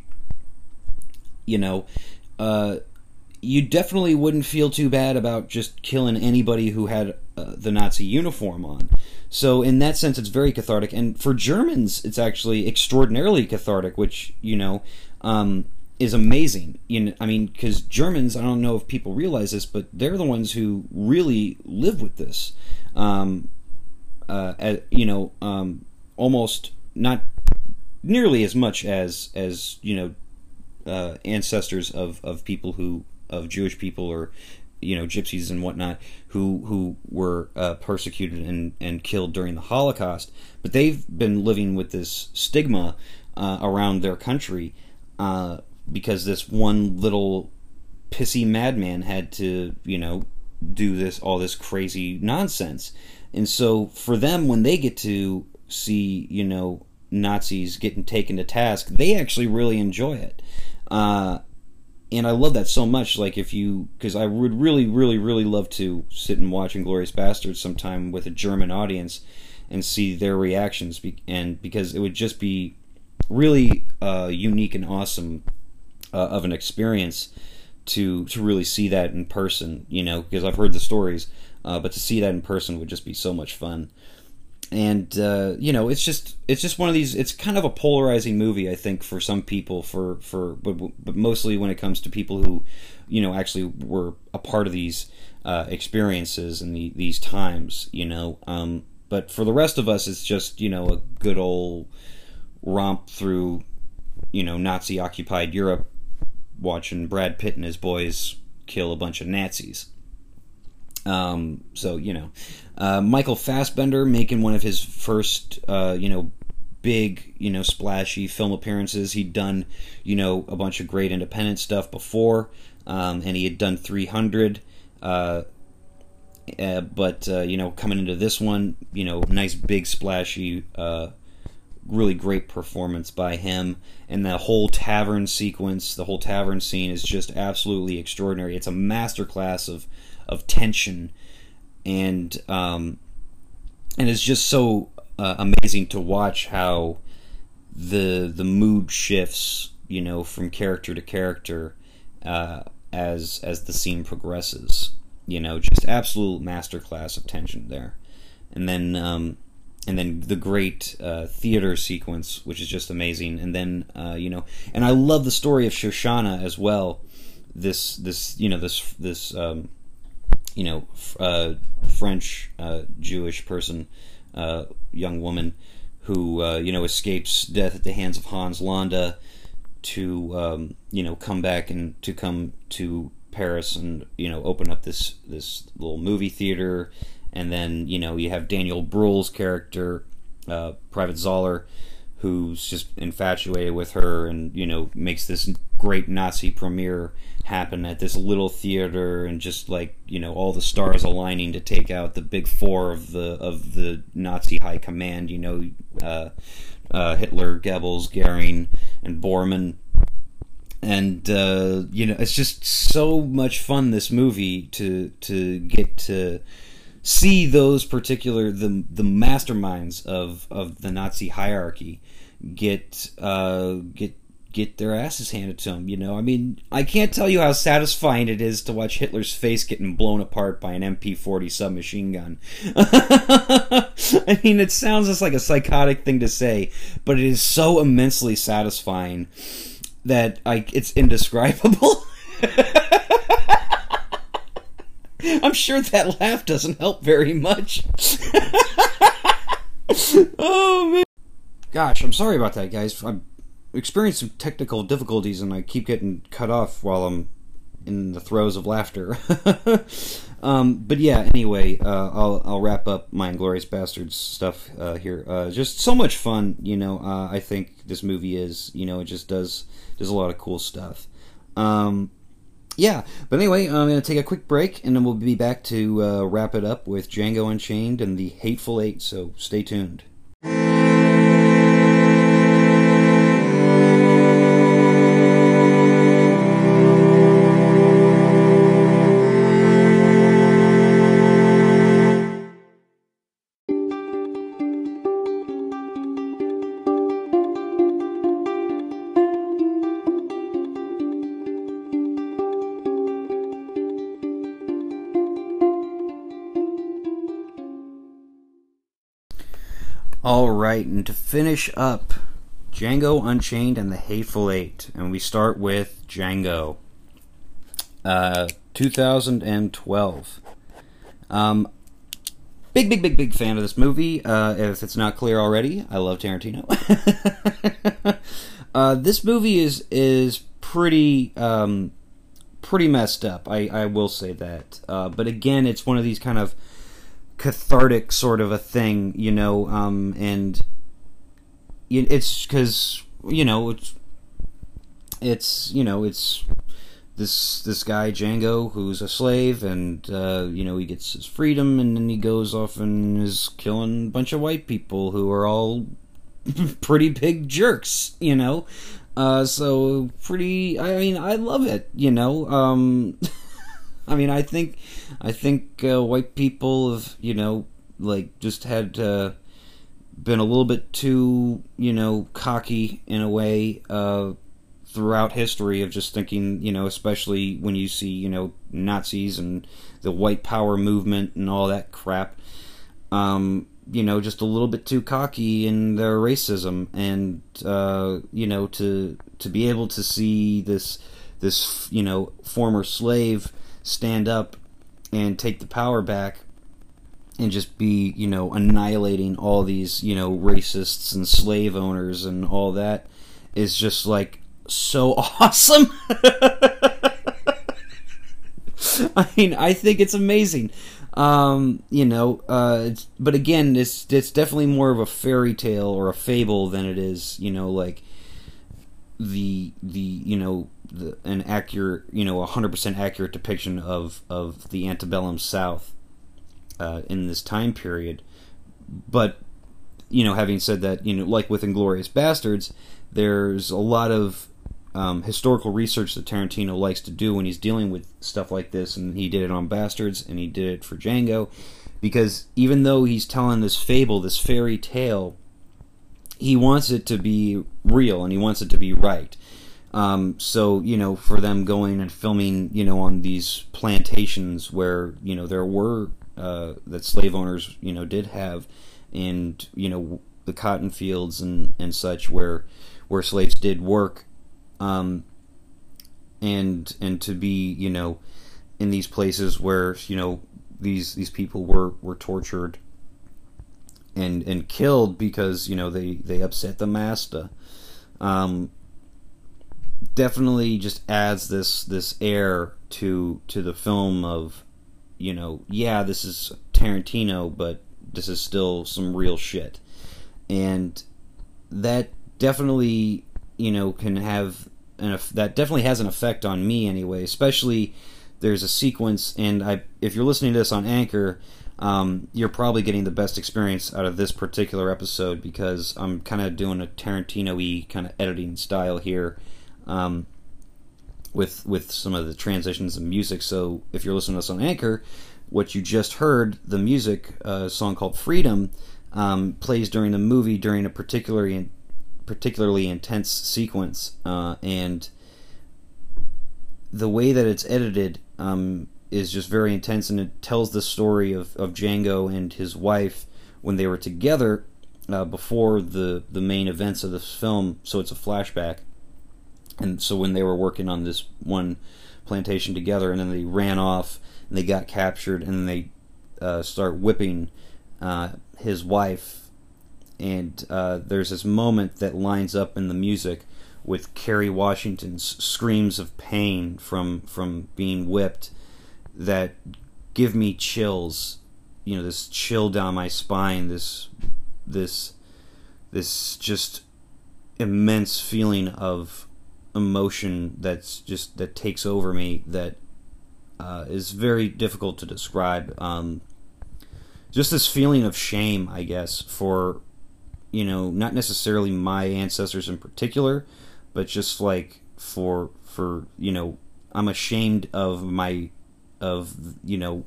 you know, uh, you definitely wouldn't feel too bad about just killing anybody who had uh, the Nazi uniform on. So in that sense, it's very cathartic, and for Germans, it's actually extraordinarily cathartic, which, you know, um, is amazing. You know, I mean, because Germans, I don't know if people realize this, but they're the ones who really live with this. Um, uh, at, you know, um, almost not nearly as much as as you know, uh, ancestors of of people who of Jewish people or, you know, gypsies and whatnot who who were uh, persecuted and and killed during the Holocaust. But they've been living with this stigma uh, around their country. Uh, because this one little pissy madman had to, you know, do this, all this crazy nonsense. And so for them, when they get to see, you know, Nazis getting taken to task, they actually really enjoy it. Uh, and I love that so much. Like, if you, because I would really, really, really love to sit and watch Inglourious Basterds sometime with a German audience and see their reactions, be, and because it would just be really uh, unique and awesome Uh, of an experience to to really see that in person, you know, because I've heard the stories, uh, but to see that in person would just be so much fun. And uh, you know, it's just it's just one of these. It's kind of a polarizing movie, I think, for some people. For for but but mostly when it comes to people who, you know, actually were a part of these uh, experiences and the, these times, you know. Um, but for the rest of us, it's just, you know, a good old romp through, you know, Nazi-occupied Europe, watching Brad Pitt and his boys kill a bunch of Nazis. Um, so, you know, uh, Michael Fassbender making one of his first, uh, you know, big, you know, splashy film appearances. He'd done, you know, a bunch of great independent stuff before, um, and he had done three hundred, uh, uh, but, uh, you know, coming into this one, you know, nice big splashy, uh, really great performance by him, and the whole tavern sequence, the whole tavern scene is just absolutely extraordinary. It's a masterclass of of tension, and um, and it's just so uh, amazing to watch how the the mood shifts, you know, from character to character, uh, as as the scene progresses. You know, just absolute masterclass of tension there. And then um, and then the great uh, theater sequence, which is just amazing. And then uh, you know, and I love the story of Shoshana as well. This this you know this this um, you know uh, French uh, Jewish person, uh, young woman who uh, you know escapes death at the hands of Hans Landa to um, you know come back and to come to Paris and you know open up this this little movie theater. And then, you know, you have Daniel Bruhl's character, uh, Private Zoller, who's just infatuated with her and, you know, makes this great Nazi premiere happen at this little theater, and just like, you know, all the stars aligning to take out the big four of the of the Nazi high command, you know, uh, uh, Hitler, Goebbels, Goering, and Bormann. And, uh, you know, it's just so much fun, this movie, to to get to see those particular the the masterminds of, of the Nazi hierarchy get uh, get get their asses handed to them. You know, I mean, I can't tell you how satisfying it is to watch Hitler's face getting blown apart by an M P forty submachine gun. I mean, it sounds just like a psychotic thing to say, but it is so immensely satisfying that I it's indescribable. I'm sure that laugh doesn't help very much. Oh, man. Gosh, I'm sorry about that, guys. I'm experiencing some technical difficulties, and I keep getting cut off while I'm in the throes of laughter. um, but yeah, anyway, uh, I'll I'll wrap up my Inglourious Basterds stuff uh, here. Uh, just so much fun, you know. Uh, I think this movie is, you know, it just does does a lot of cool stuff. Um, Yeah, but anyway, I'm going to take a quick break, and then we'll be back to uh, wrap it up with Django Unchained and the Hateful Eight, so stay tuned. Alright, and to finish up, Django Unchained and the Hateful Eight. And we start with Django. Uh, two thousand twelve. Um, big, big, big, big fan of this movie. Uh, if it's not clear already, I love Tarantino. uh, this movie is is pretty um, pretty messed up. I, I will say that. Uh, but again, it's one of these kind of cathartic sort of a thing, you know, um, and it's because, you know, it's, it's, you know, it's this, this guy, Django, who's a slave, and, uh, you know, he gets his freedom, and then he goes off and is killing a bunch of white people who are all pretty big jerks, you know, uh, so pretty, I mean, I love it, you know, um... I mean, I think, I think uh, white people have, you know, like just had uh, been a little bit too, you know, cocky in a way uh, throughout history of just thinking, you know, especially when you see, you know, Nazis and the white power movement and all that crap. Um, you know, just a little bit too cocky in their racism, and uh, you know, to to be able to see this this you know former slave stand up and take the power back and just be, you know, annihilating all these, you know, racists and slave owners and all that is just, like, so awesome. I mean, I think it's amazing. Um, you know, uh, it's, but again, it's, it's definitely more of a fairy tale or a fable than it is, you know, like, the, the, you know, The, an accurate, you know, a hundred percent accurate depiction of of the antebellum South uh, in this time period. But, you know, having said that, you know, like with Inglourious Basterds, there's a lot of um, historical research that Tarantino likes to do when he's dealing with stuff like this, and he did it on Bastards, and he did it for Django, because even though he's telling this fable, this fairy tale, he wants it to be real, and he wants it to be right. Um, so, you know, for them going and filming, you know, on these plantations where, you know, there were, uh, that slave owners, you know, did have, and, you know, the cotton fields and, and such where, where slaves did work, um, and, and to be, you know, in these places where, you know, these, these people were, were tortured and, and killed because, you know, they, they upset the master. Um, definitely just adds this this air to to the film of, you know, yeah, this is Tarantino, but this is still some real shit. And that definitely, you know, can have an that definitely has an effect on me anyway, especially there's a sequence, and I if you're listening to this on Anchor, um, you're probably getting the best experience out of this particular episode because I'm kind of doing a Tarantino-y kind of editing style here. Um, with with some of the transitions and music. So if you're listening to us on Anchor, what you just heard, the music, uh, a song called Freedom, um, plays during the movie during a particularly particularly intense sequence, uh, and the way that it's edited um, is just very intense, and it tells the story of, of Django and his wife when they were together uh, before the, the main events of this film, so it's a flashback. And so when they were working on this one plantation together, and then they ran off, and they got captured, and then they uh, start whipping uh, his wife, and uh, there's this moment that lines up in the music with Kerry Washington's screams of pain from from being whipped that give me chills, you know, this chill down my spine, this this this just immense feeling of emotion that's just that takes over me that uh, is very difficult to describe. Um, just this feeling of shame, I guess, for, you know, not necessarily my ancestors in particular, but just like for for you know, I'm ashamed of my of you know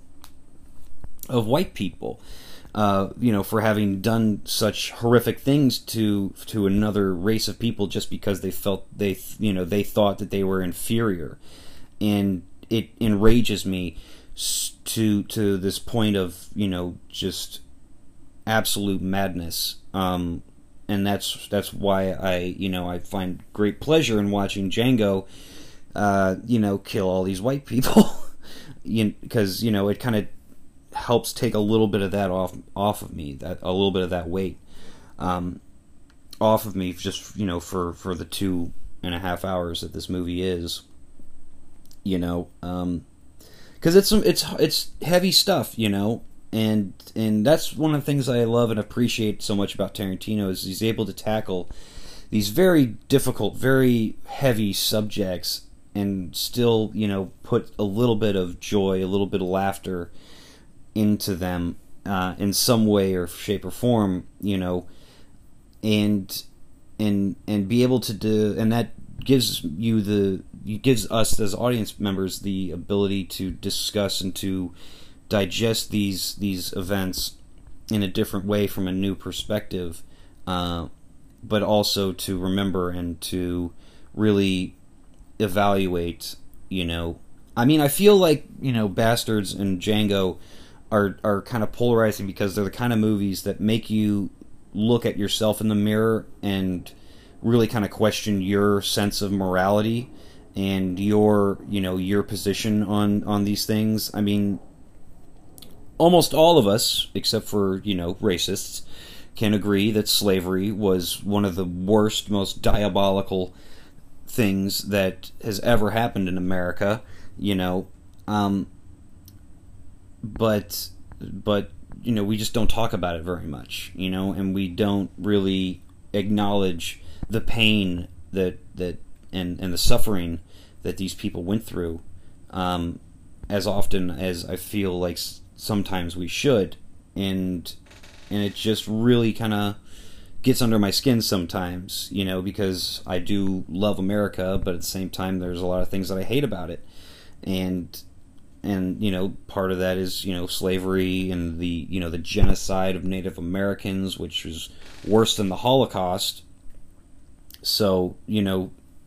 of white people. Uh, you know, for having done such horrific things to to another race of people just because they felt they you know they thought that they were inferior, and it enrages me to to this point of, you know, just absolute madness. Um, and that's that's why I you know I find great pleasure in watching Django, uh, you know, kill all these white people, because you, you know it kind of helps take a little bit of that off off of me, that a little bit of that weight um, off of me, just, you know, for, for the two and a half hours that this movie is, you know, um, because it's it's it's heavy stuff, you know, and and that's one of the things I love and appreciate so much about Tarantino is he's able to tackle these very difficult, very heavy subjects and still, you know, put a little bit of joy, a little bit of laughter into them uh, in some way or shape or form, you know, and and and be able to do, and that gives you the gives us as audience members the ability to discuss and to digest these these events in a different way from a new perspective, uh, but also to remember and to really evaluate, you know. I mean, I feel like, you know, Bastards and Django are are kind of polarizing because they're the kind of movies that make you look at yourself in the mirror and really kind of question your sense of morality and your, you know, your position on on these things. I mean, almost all of us, except for, you know, racists, can agree that slavery was one of the worst, most diabolical things that has ever happened in America, you know. Um, but, but, you know, we just don't talk about it very much, you know, and we don't really acknowledge the pain that, that and, and the suffering that these people went through, um, as often as I feel like sometimes we should, and and it just really kind of gets under my skin sometimes, you know, because I do love America, but at the same time there's a lot of things that I hate about it, and and you know, part of that is, you know, slavery and the, you know, the genocide of Native Americans, which is worse than the Holocaust. So, you know,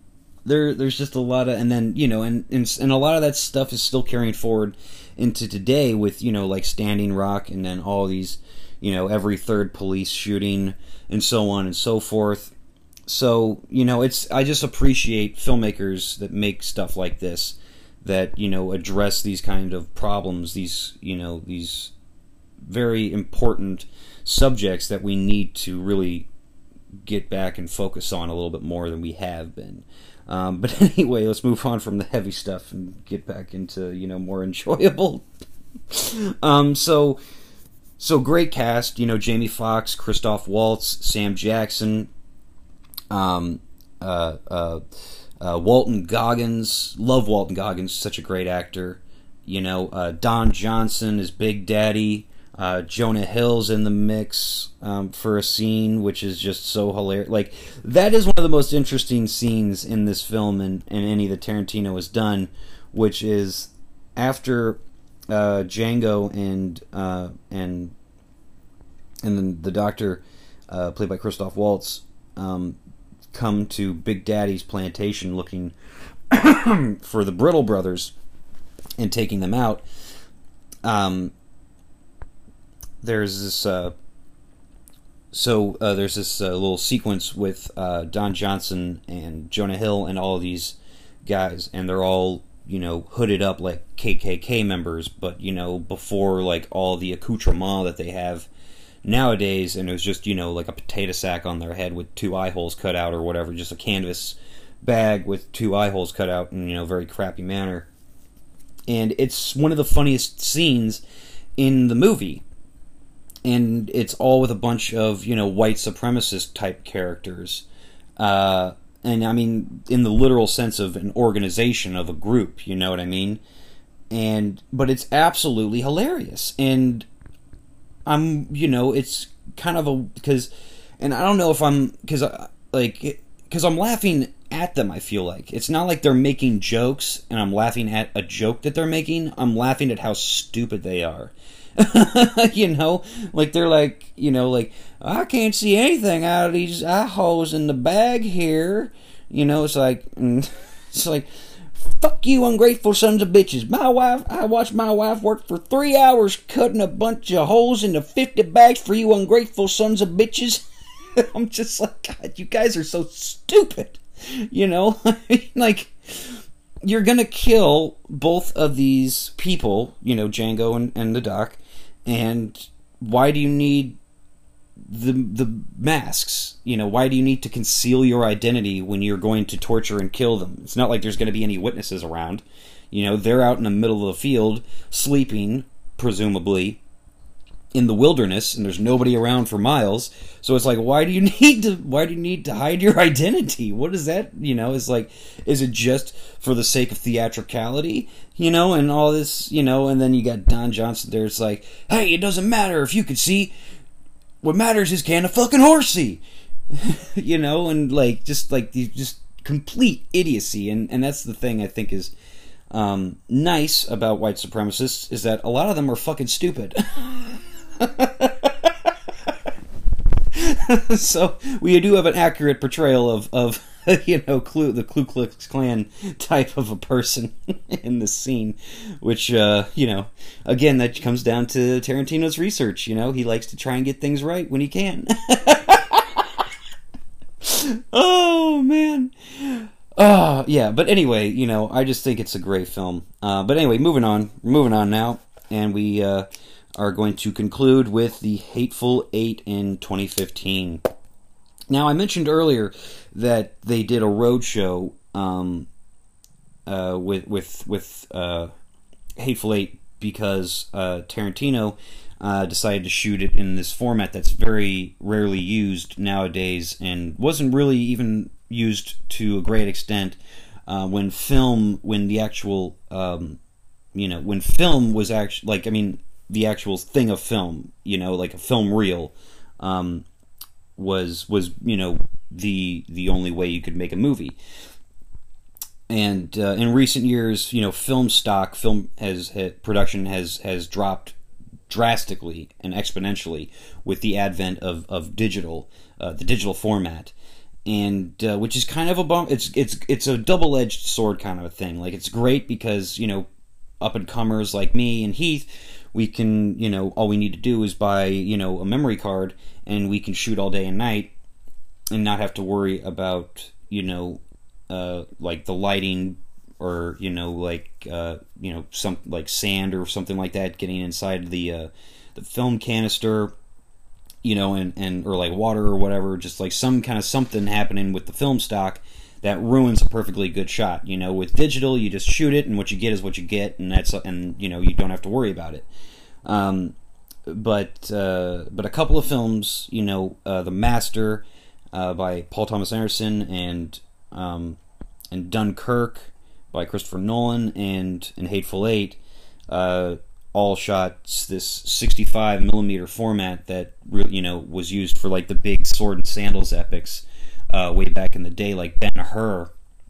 there there's just a lot of, and then you know, and, and and a lot of that stuff is still carrying forward into today with, you know, like Standing Rock, and then all these, you know, every third police shooting, and so on and so forth. So, you know, it's, I just appreciate filmmakers that make stuff like this, that, you know, address these kind of problems, these, you know, these very important subjects that we need to really get back and focus on a little bit more than we have been. Um, but anyway, let's move on from the heavy stuff and get back into, you know, more enjoyable. um, so, so great cast, you know, Jamie Foxx, Christoph Waltz, Sam Jackson, um, uh, uh, uh, Walton Goggins. Love Walton Goggins, such a great actor. You know, uh, Don Johnson is Big Daddy. Uh, Jonah Hill's in the mix um, for a scene, which is just so hilarious. Like, that is one of the most interesting scenes in this film and, and any that Tarantino has done, which is after uh, Django and uh, and and then the doctor, uh, played by Christoph Waltz, um, come to Big Daddy's plantation looking for the Brittle brothers and taking them out. Um, there's this uh, so uh, there's this uh, little sequence with uh, Don Johnson and Jonah Hill and all of these guys, and they're all, you know, hooded up like K K K members, but, you know, before like all the accoutrement that they have nowadays, and it was just, you know, like a potato sack on their head with two eye holes cut out or whatever, just a canvas bag with two eye holes cut out in, you know, very crappy manner. And it's one of the funniest scenes in the movie. And it's all with a bunch of, you know, white supremacist type characters. Uh, and I mean, in the literal sense of an organization, of a group, you know what I mean? And, but it's absolutely hilarious. And I'm, you know, it's kind of a, because, and I don't know if I'm, because, like, because I'm laughing at them, I feel like. It's not like they're making jokes, and I'm laughing at a joke that they're making. I'm laughing at how stupid they are. You know, like they're like, you know, like, I can't see anything out of these eye holes in the bag here. You know, it's like, it's like, fuck you, ungrateful sons of bitches. My wife, I watched my wife work for three hours cutting a bunch of holes into fifty bags for you ungrateful sons of bitches. I'm just like, God, you guys are so stupid. You know, like, you're gonna kill both of these people, you know, Django and, and the doc, and why do you need the the masks? You know, why do you need to conceal your identity when you're going to torture and kill them? It's not like there's going to be any witnesses around. You know, they're out in the middle of the field, sleeping, presumably, in the wilderness, and there's nobody around for miles. So it's like, why do you need to why do you need to hide your identity? What is that? You know, it's like, is it just for the sake of theatricality? You know, and all this, you know, and then you got Don Johnson there. It's like, hey, it doesn't matter if you can see. What matters is, can a fucking horse see? You know, and like, just like the just complete idiocy. And and that's the thing I think is um, nice about white supremacists, is that a lot of them are fucking stupid. So we do have an accurate portrayal of, of you know, Ku, the Ku Klux Klan type of a person in this scene, which, uh, you know, again, that comes down to Tarantino's research. You know, he likes to try and get things right when he can. Oh, man. Oh, yeah, but anyway, you know, I just think it's a great film. Uh, but anyway, moving on. We're moving on now, and we uh, are going to conclude with The Hateful Eight in twenty fifteen. Now, I mentioned earlier that they did a roadshow um, uh, with with with uh, Hateful Eight because uh, Tarantino uh, decided to shoot it in this format that's very rarely used nowadays, and wasn't really even used to a great extent uh, when film, when the actual, um, you know, when film was actually, like, I mean, the actual thing of film, you know, like a film reel, um, was, was, you know, the, the only way you could make a movie. And, uh, in recent years, you know, film stock, film has, has, production has, has dropped drastically and exponentially with the advent of, of digital, uh, the digital format. and uh, which is kind of a bump. It's it's it's a double edged sword kind of a thing. Like, it's great because, you know, up and comers like me and Heath, we can, you know, all we need to do is buy, you know, a memory card, and we can shoot all day and night, and not have to worry about, you know, uh, like the lighting, or, you know, like uh, you know, some like sand or something like that getting inside the uh, the film canister, you know, and, and or like water or whatever, just like some kind of something happening with the film stock that ruins a perfectly good shot. You know, with digital, you just shoot it, and what you get is what you get, and that's and you know, you don't have to worry about it. Um, but uh, but a couple of films, you know, uh, The Master uh, by Paul Thomas Anderson, and um, and Dunkirk by Christopher Nolan, and and Hateful Eight, uh, all shot this sixty-five millimeter format that really, you know, was used for like the big sword and sandals epics uh, way back in the day, like Ben-Hur,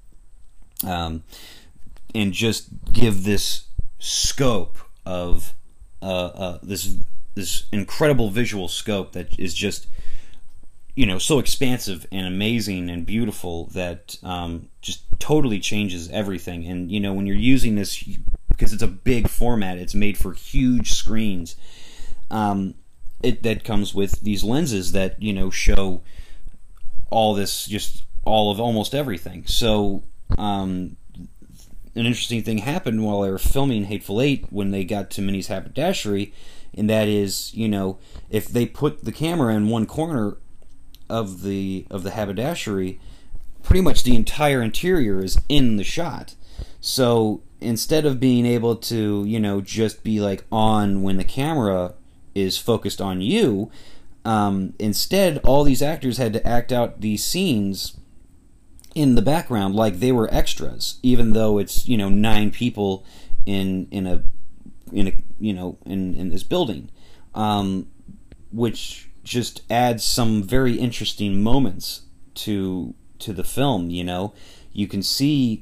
um, and just give this scope of uh, uh, this this incredible visual scope that is just, you know, so expansive and amazing and beautiful that um, just totally changes everything. And, you know, when you're using this, because it's a big format, it's made for huge screens, um, it that comes with these lenses that, you know, show all this, just all of almost everything. So um, an interesting thing happened while they were filming Hateful Eight when they got to Minnie's Haberdashery, and that is, you know, if they put the camera in one corner of the of the haberdashery, pretty much the entire interior is in the shot. So instead of being able to, you know, just be like on when the camera is focused on you, um, instead all these actors had to act out these scenes in the background like they were extras, even though it's, you know, nine people in in a in a you know in in this building, um, which just adds some very interesting moments to to the film. You know, you can see,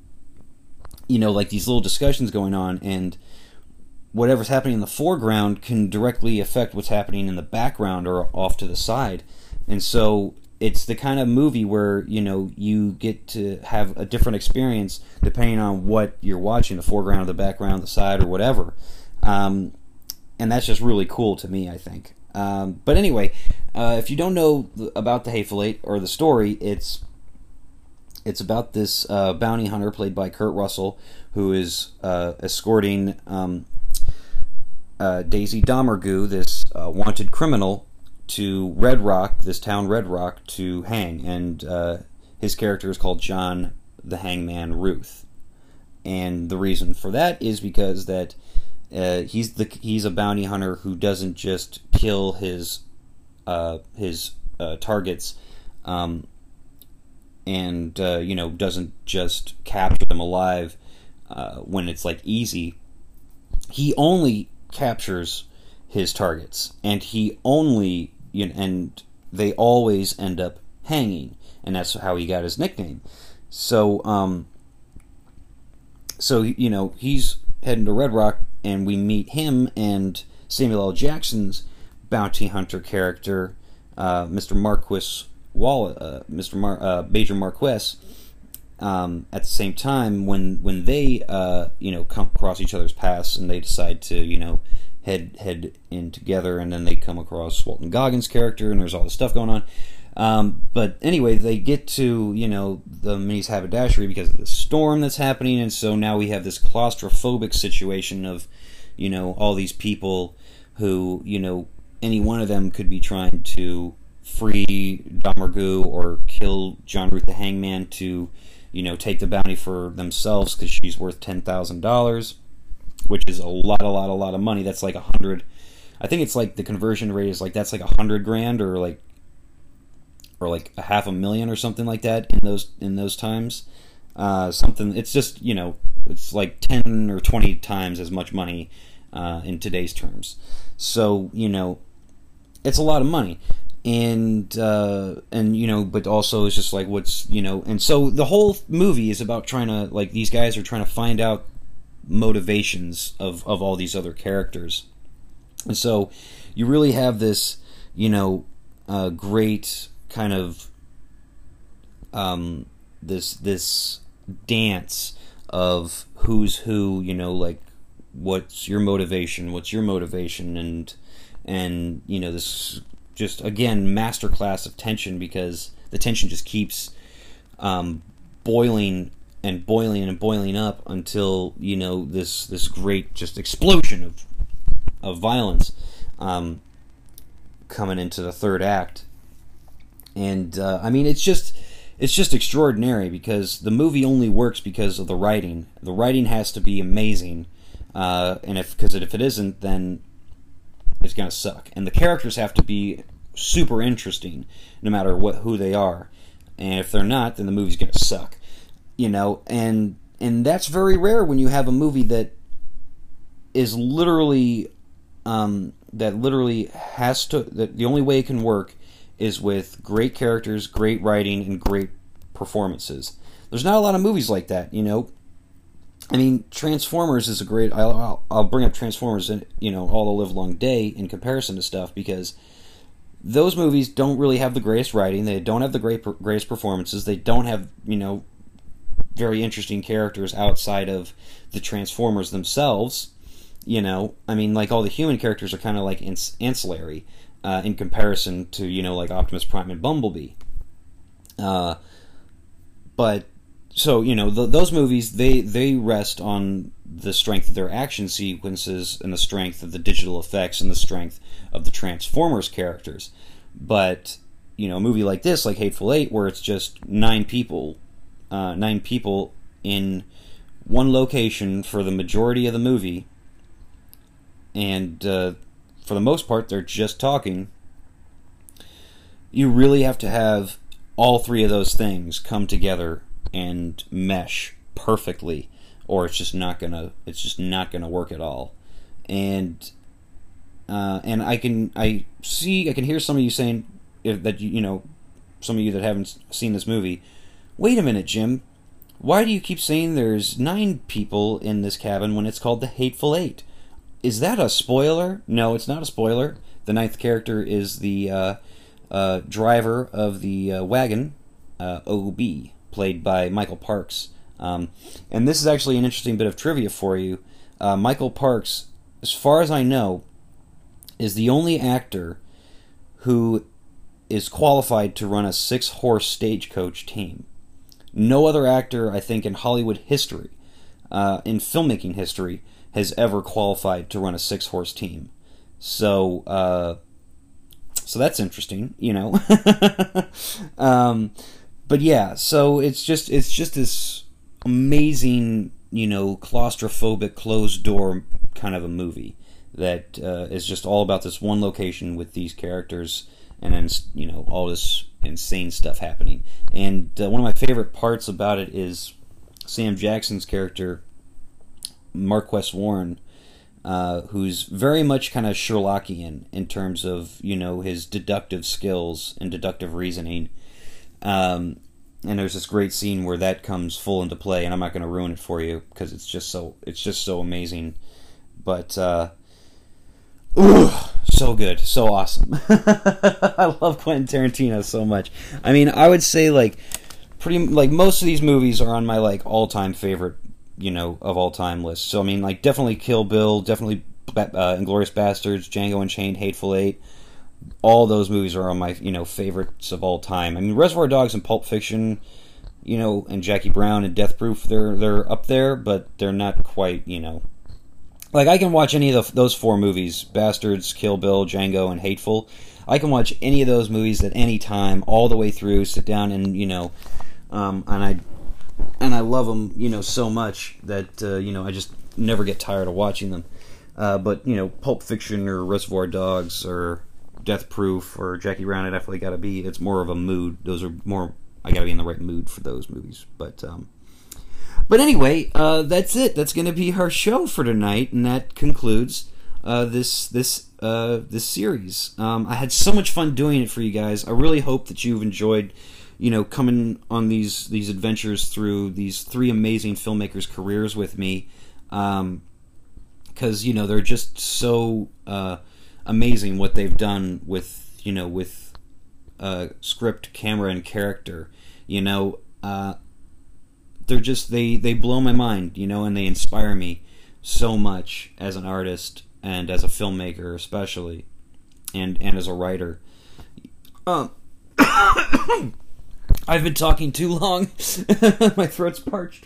you know, like these little discussions going on, and whatever's happening in the foreground can directly affect what's happening in the background or off to the side. And so it's the kind of movie where, you know, you get to have a different experience depending on what you're watching, the foreground or the background, the side, or whatever. Um, and that's just really cool to me, I think. Um, but anyway, uh, if you don't know about the Hateful Eight or the story, it's it's about this uh, bounty hunter played by Kurt Russell, who is uh, escorting um, uh, Daisy Domergue, this uh, wanted criminal, to Red Rock, this town Red Rock, to hang. And uh, his character is called John the Hangman Ruth. And the reason for that is because that Uh, he's the he's a bounty hunter who doesn't just kill his uh, his uh, targets, um, and uh, you know, doesn't just capture them alive uh, when it's like easy. He only captures his targets, and he only you know, and they always end up hanging, and that's how he got his nickname. So um, so you know, he's heading to Red Rock. And we meet him and Samuel L. Jackson's bounty hunter character, uh, Mister Marquis Wall, uh, Mister Mar- uh, Major Marquess, um, at the same time when when they uh, you know come across each other's paths, and they decide to you know head head in together, and then they come across Walton Goggins' character, and there's all this stuff going on. Um, but anyway, they get to, you know, the Minnie's Haberdashery because of the storm that's happening, and so now we have this claustrophobic situation of, you know, all these people who, you know, any one of them could be trying to free Domergue or kill John Ruth the Hangman to, you know, take the bounty for themselves because she's worth ten thousand dollars, which is a lot, a lot, a lot of money. That's like a hundred. I think it's like the conversion rate is like that's like a hundred grand or like. or like a half a million or something like that in those in those times. Uh, something it's just, you know, it's like ten or twenty times as much money uh, in today's terms. So, you know, it's a lot of money. And uh, and you know, but also it's just like what's, you know, and so the whole movie is about trying to, like, these guys are trying to find out motivations of, of all these other characters. And so you really have this, you know, uh, great kind of um, this this dance of who's who, you know, like what's your motivation, what's your motivation, and and you know, this just again masterclass of tension, because the tension just keeps um, boiling and boiling and boiling up until, you know, this this great just explosion of of violence um, coming into the third act. And uh, I mean, it's just it's just extraordinary, because the movie only works because of the writing. The writing has to be amazing, uh, and if because if it isn't, then it's gonna suck. And the characters have to be super interesting, no matter what who they are. And if they're not, then the movie's gonna suck. You know, and and that's very rare when you have a movie that is literally um, that literally has to. That the only way it can work is with great characters, great writing, and great performances. There's not a lot of movies like that, you know. I mean, Transformers is a great... I'll, I'll, I'll bring up Transformers, in, you know, all the live long day in comparison to stuff, because those movies don't really have the greatest writing, they don't have the great greatest performances, they don't have, you know, very interesting characters outside of the Transformers themselves, you know. I mean, like, all the human characters are kind of like ancillary, Uh, in comparison to, you know, like Optimus Prime and Bumblebee. Uh, but, so, you know, th those movies, they, they rest on the strength of their action sequences and the strength of the digital effects and the strength of the Transformers characters. But, you know, a movie like this, like Hateful Eight, where it's just nine people, uh, nine people in one location for the majority of the movie, and, uh, for the most part, they're just talking. You really have to have all three of those things come together and mesh perfectly, or it's just not gonna. It's just not gonna work at all. And uh, and I can I see I can hear some of you saying if, that you you know some of you that haven't seen this movie. Wait a minute, Jim. Why do you keep saying there's nine people in this cabin when it's called the Hateful Eight? Is that a spoiler? No, it's not a spoiler. The ninth character is the uh, uh, driver of the uh, wagon, uh, O B, played by Michael Parks. Um, and this is actually an interesting bit of trivia for you. Uh, Michael Parks, as far as I know, is the only actor who is qualified to run a six-horse stagecoach team. No other actor, I think, in Hollywood history, uh, in filmmaking history, has ever qualified to run a six-horse team. So, uh, so that's interesting, you know. um, but yeah, so it's just it's just this amazing, you know, claustrophobic, closed-door kind of a movie that uh, is just all about this one location with these characters, and then, you know, all this insane stuff happening. And uh, one of my favorite parts about it is Sam Jackson's character, Marquess Warren, uh, who's very much kind of Sherlockian in terms of, you know, his deductive skills and deductive reasoning. Um, and there's this great scene where that comes full into play, and I'm not going to ruin it for you because it's just so it's just so amazing. But uh, ooh, so good, so awesome. I love Quentin Tarantino so much. I mean, I would say like pretty like most of these movies are on my like all-time favorite, you know, of all time list. So I mean, like, definitely Kill Bill, definitely uh, Inglourious Bastards, Django Unchained, Hateful Eight. All those movies are on my, you know, favorites of all time. I mean, Reservoir Dogs and Pulp Fiction, you know, and Jackie Brown and Death Proof, they're they're up there, but they're not quite, you know. Like, I can watch any of the, those four movies, Bastards, Kill Bill, Django, and Hateful. I can watch any of those movies at any time, all the way through, sit down and, you know, um, and I and I love them, you know, so much that, uh, you know, I just never get tired of watching them. Uh, but, you know, Pulp Fiction or Reservoir Dogs or Death Proof or Jackie Brown, I definitely got to be, it's more of a mood. Those are more, I got to be in the right mood for those movies. But, um, but anyway, uh, that's it. That's going to be our show for tonight, and that concludes uh, this this uh, this series. Um, I had so much fun doing it for you guys. I really hope that you've enjoyed, you know, coming on these these adventures through these three amazing filmmakers' careers with me, um, because, you know, they're just so uh, amazing what they've done with, you know, with uh, script, camera, and character. You know, uh, they're just they they blow my mind. You know, and they inspire me so much as an artist and as a filmmaker, especially, and and as a writer. Um, I've been talking too long. My throat's parched.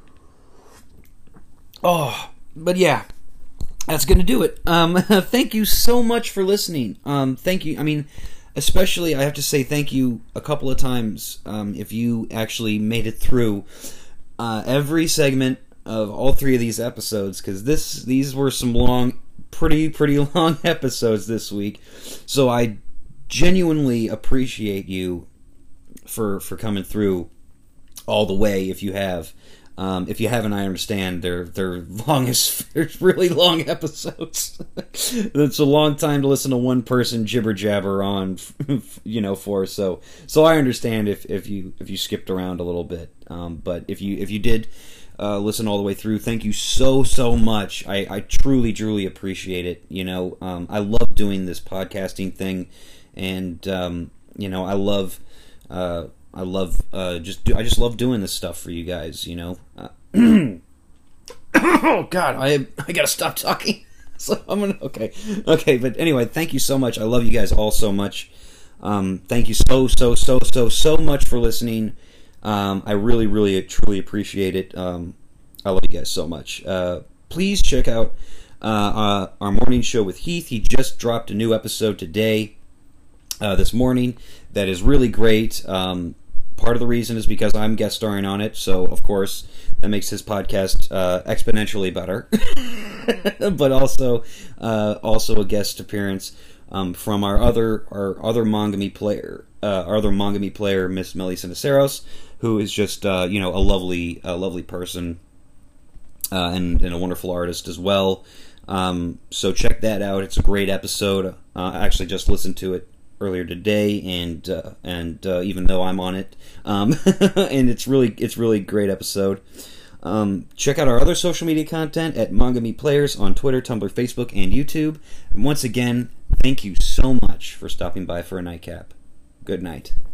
Oh, but yeah, that's gonna do it. Um, thank you so much for listening. Um, thank you. I mean, especially I have to say thank you a couple of times. Um, if you actually made it through uh, every segment of all three of these episodes, because this these were some long, pretty pretty long episodes this week. So I genuinely appreciate you for for coming through all the way. If you have. Um, if you haven't, I understand. They're they're longest, they're really long episodes. It's a long time to listen to one person jibber jabber on, you know, for. So so I understand if, if you if you skipped around a little bit. Um, but if you if you did uh, listen all the way through, thank you so so much. I, I truly truly appreciate it. You know, um, I love doing this podcasting thing, and um, you know, I love. Uh, I love uh, just do, I just love doing this stuff for you guys, you know. Uh, oh God, I I gotta stop talking. So I'm gonna okay, okay. But anyway, thank you so much. I love you guys all so much. Um, thank you so so so so so much for listening. Um, I really really truly appreciate it. Um, I love you guys so much. Uh, please check out uh, uh, our morning show with Heath. He just dropped a new episode today. Uh, this morning, that is really great. Um, part of the reason is because I'm guest starring on it, so of course that makes his podcast uh, exponentially better. But also, uh, also a guest appearance um, from our other our other Mangami player, uh, our other Mangami player, Miss Millie Siniceros, who is just uh, you know a lovely a lovely person uh, and, and a wonderful artist as well. Um, so check that out. It's a great episode. Uh, I actually just listened to it earlier today, and uh, and uh, even though I'm on it, um, and it's really it's really great episode. Um, check out our other social media content at Mangami Players on Twitter, Tumblr, Facebook, and YouTube. And once again, thank you so much for stopping by for a nightcap. Good night.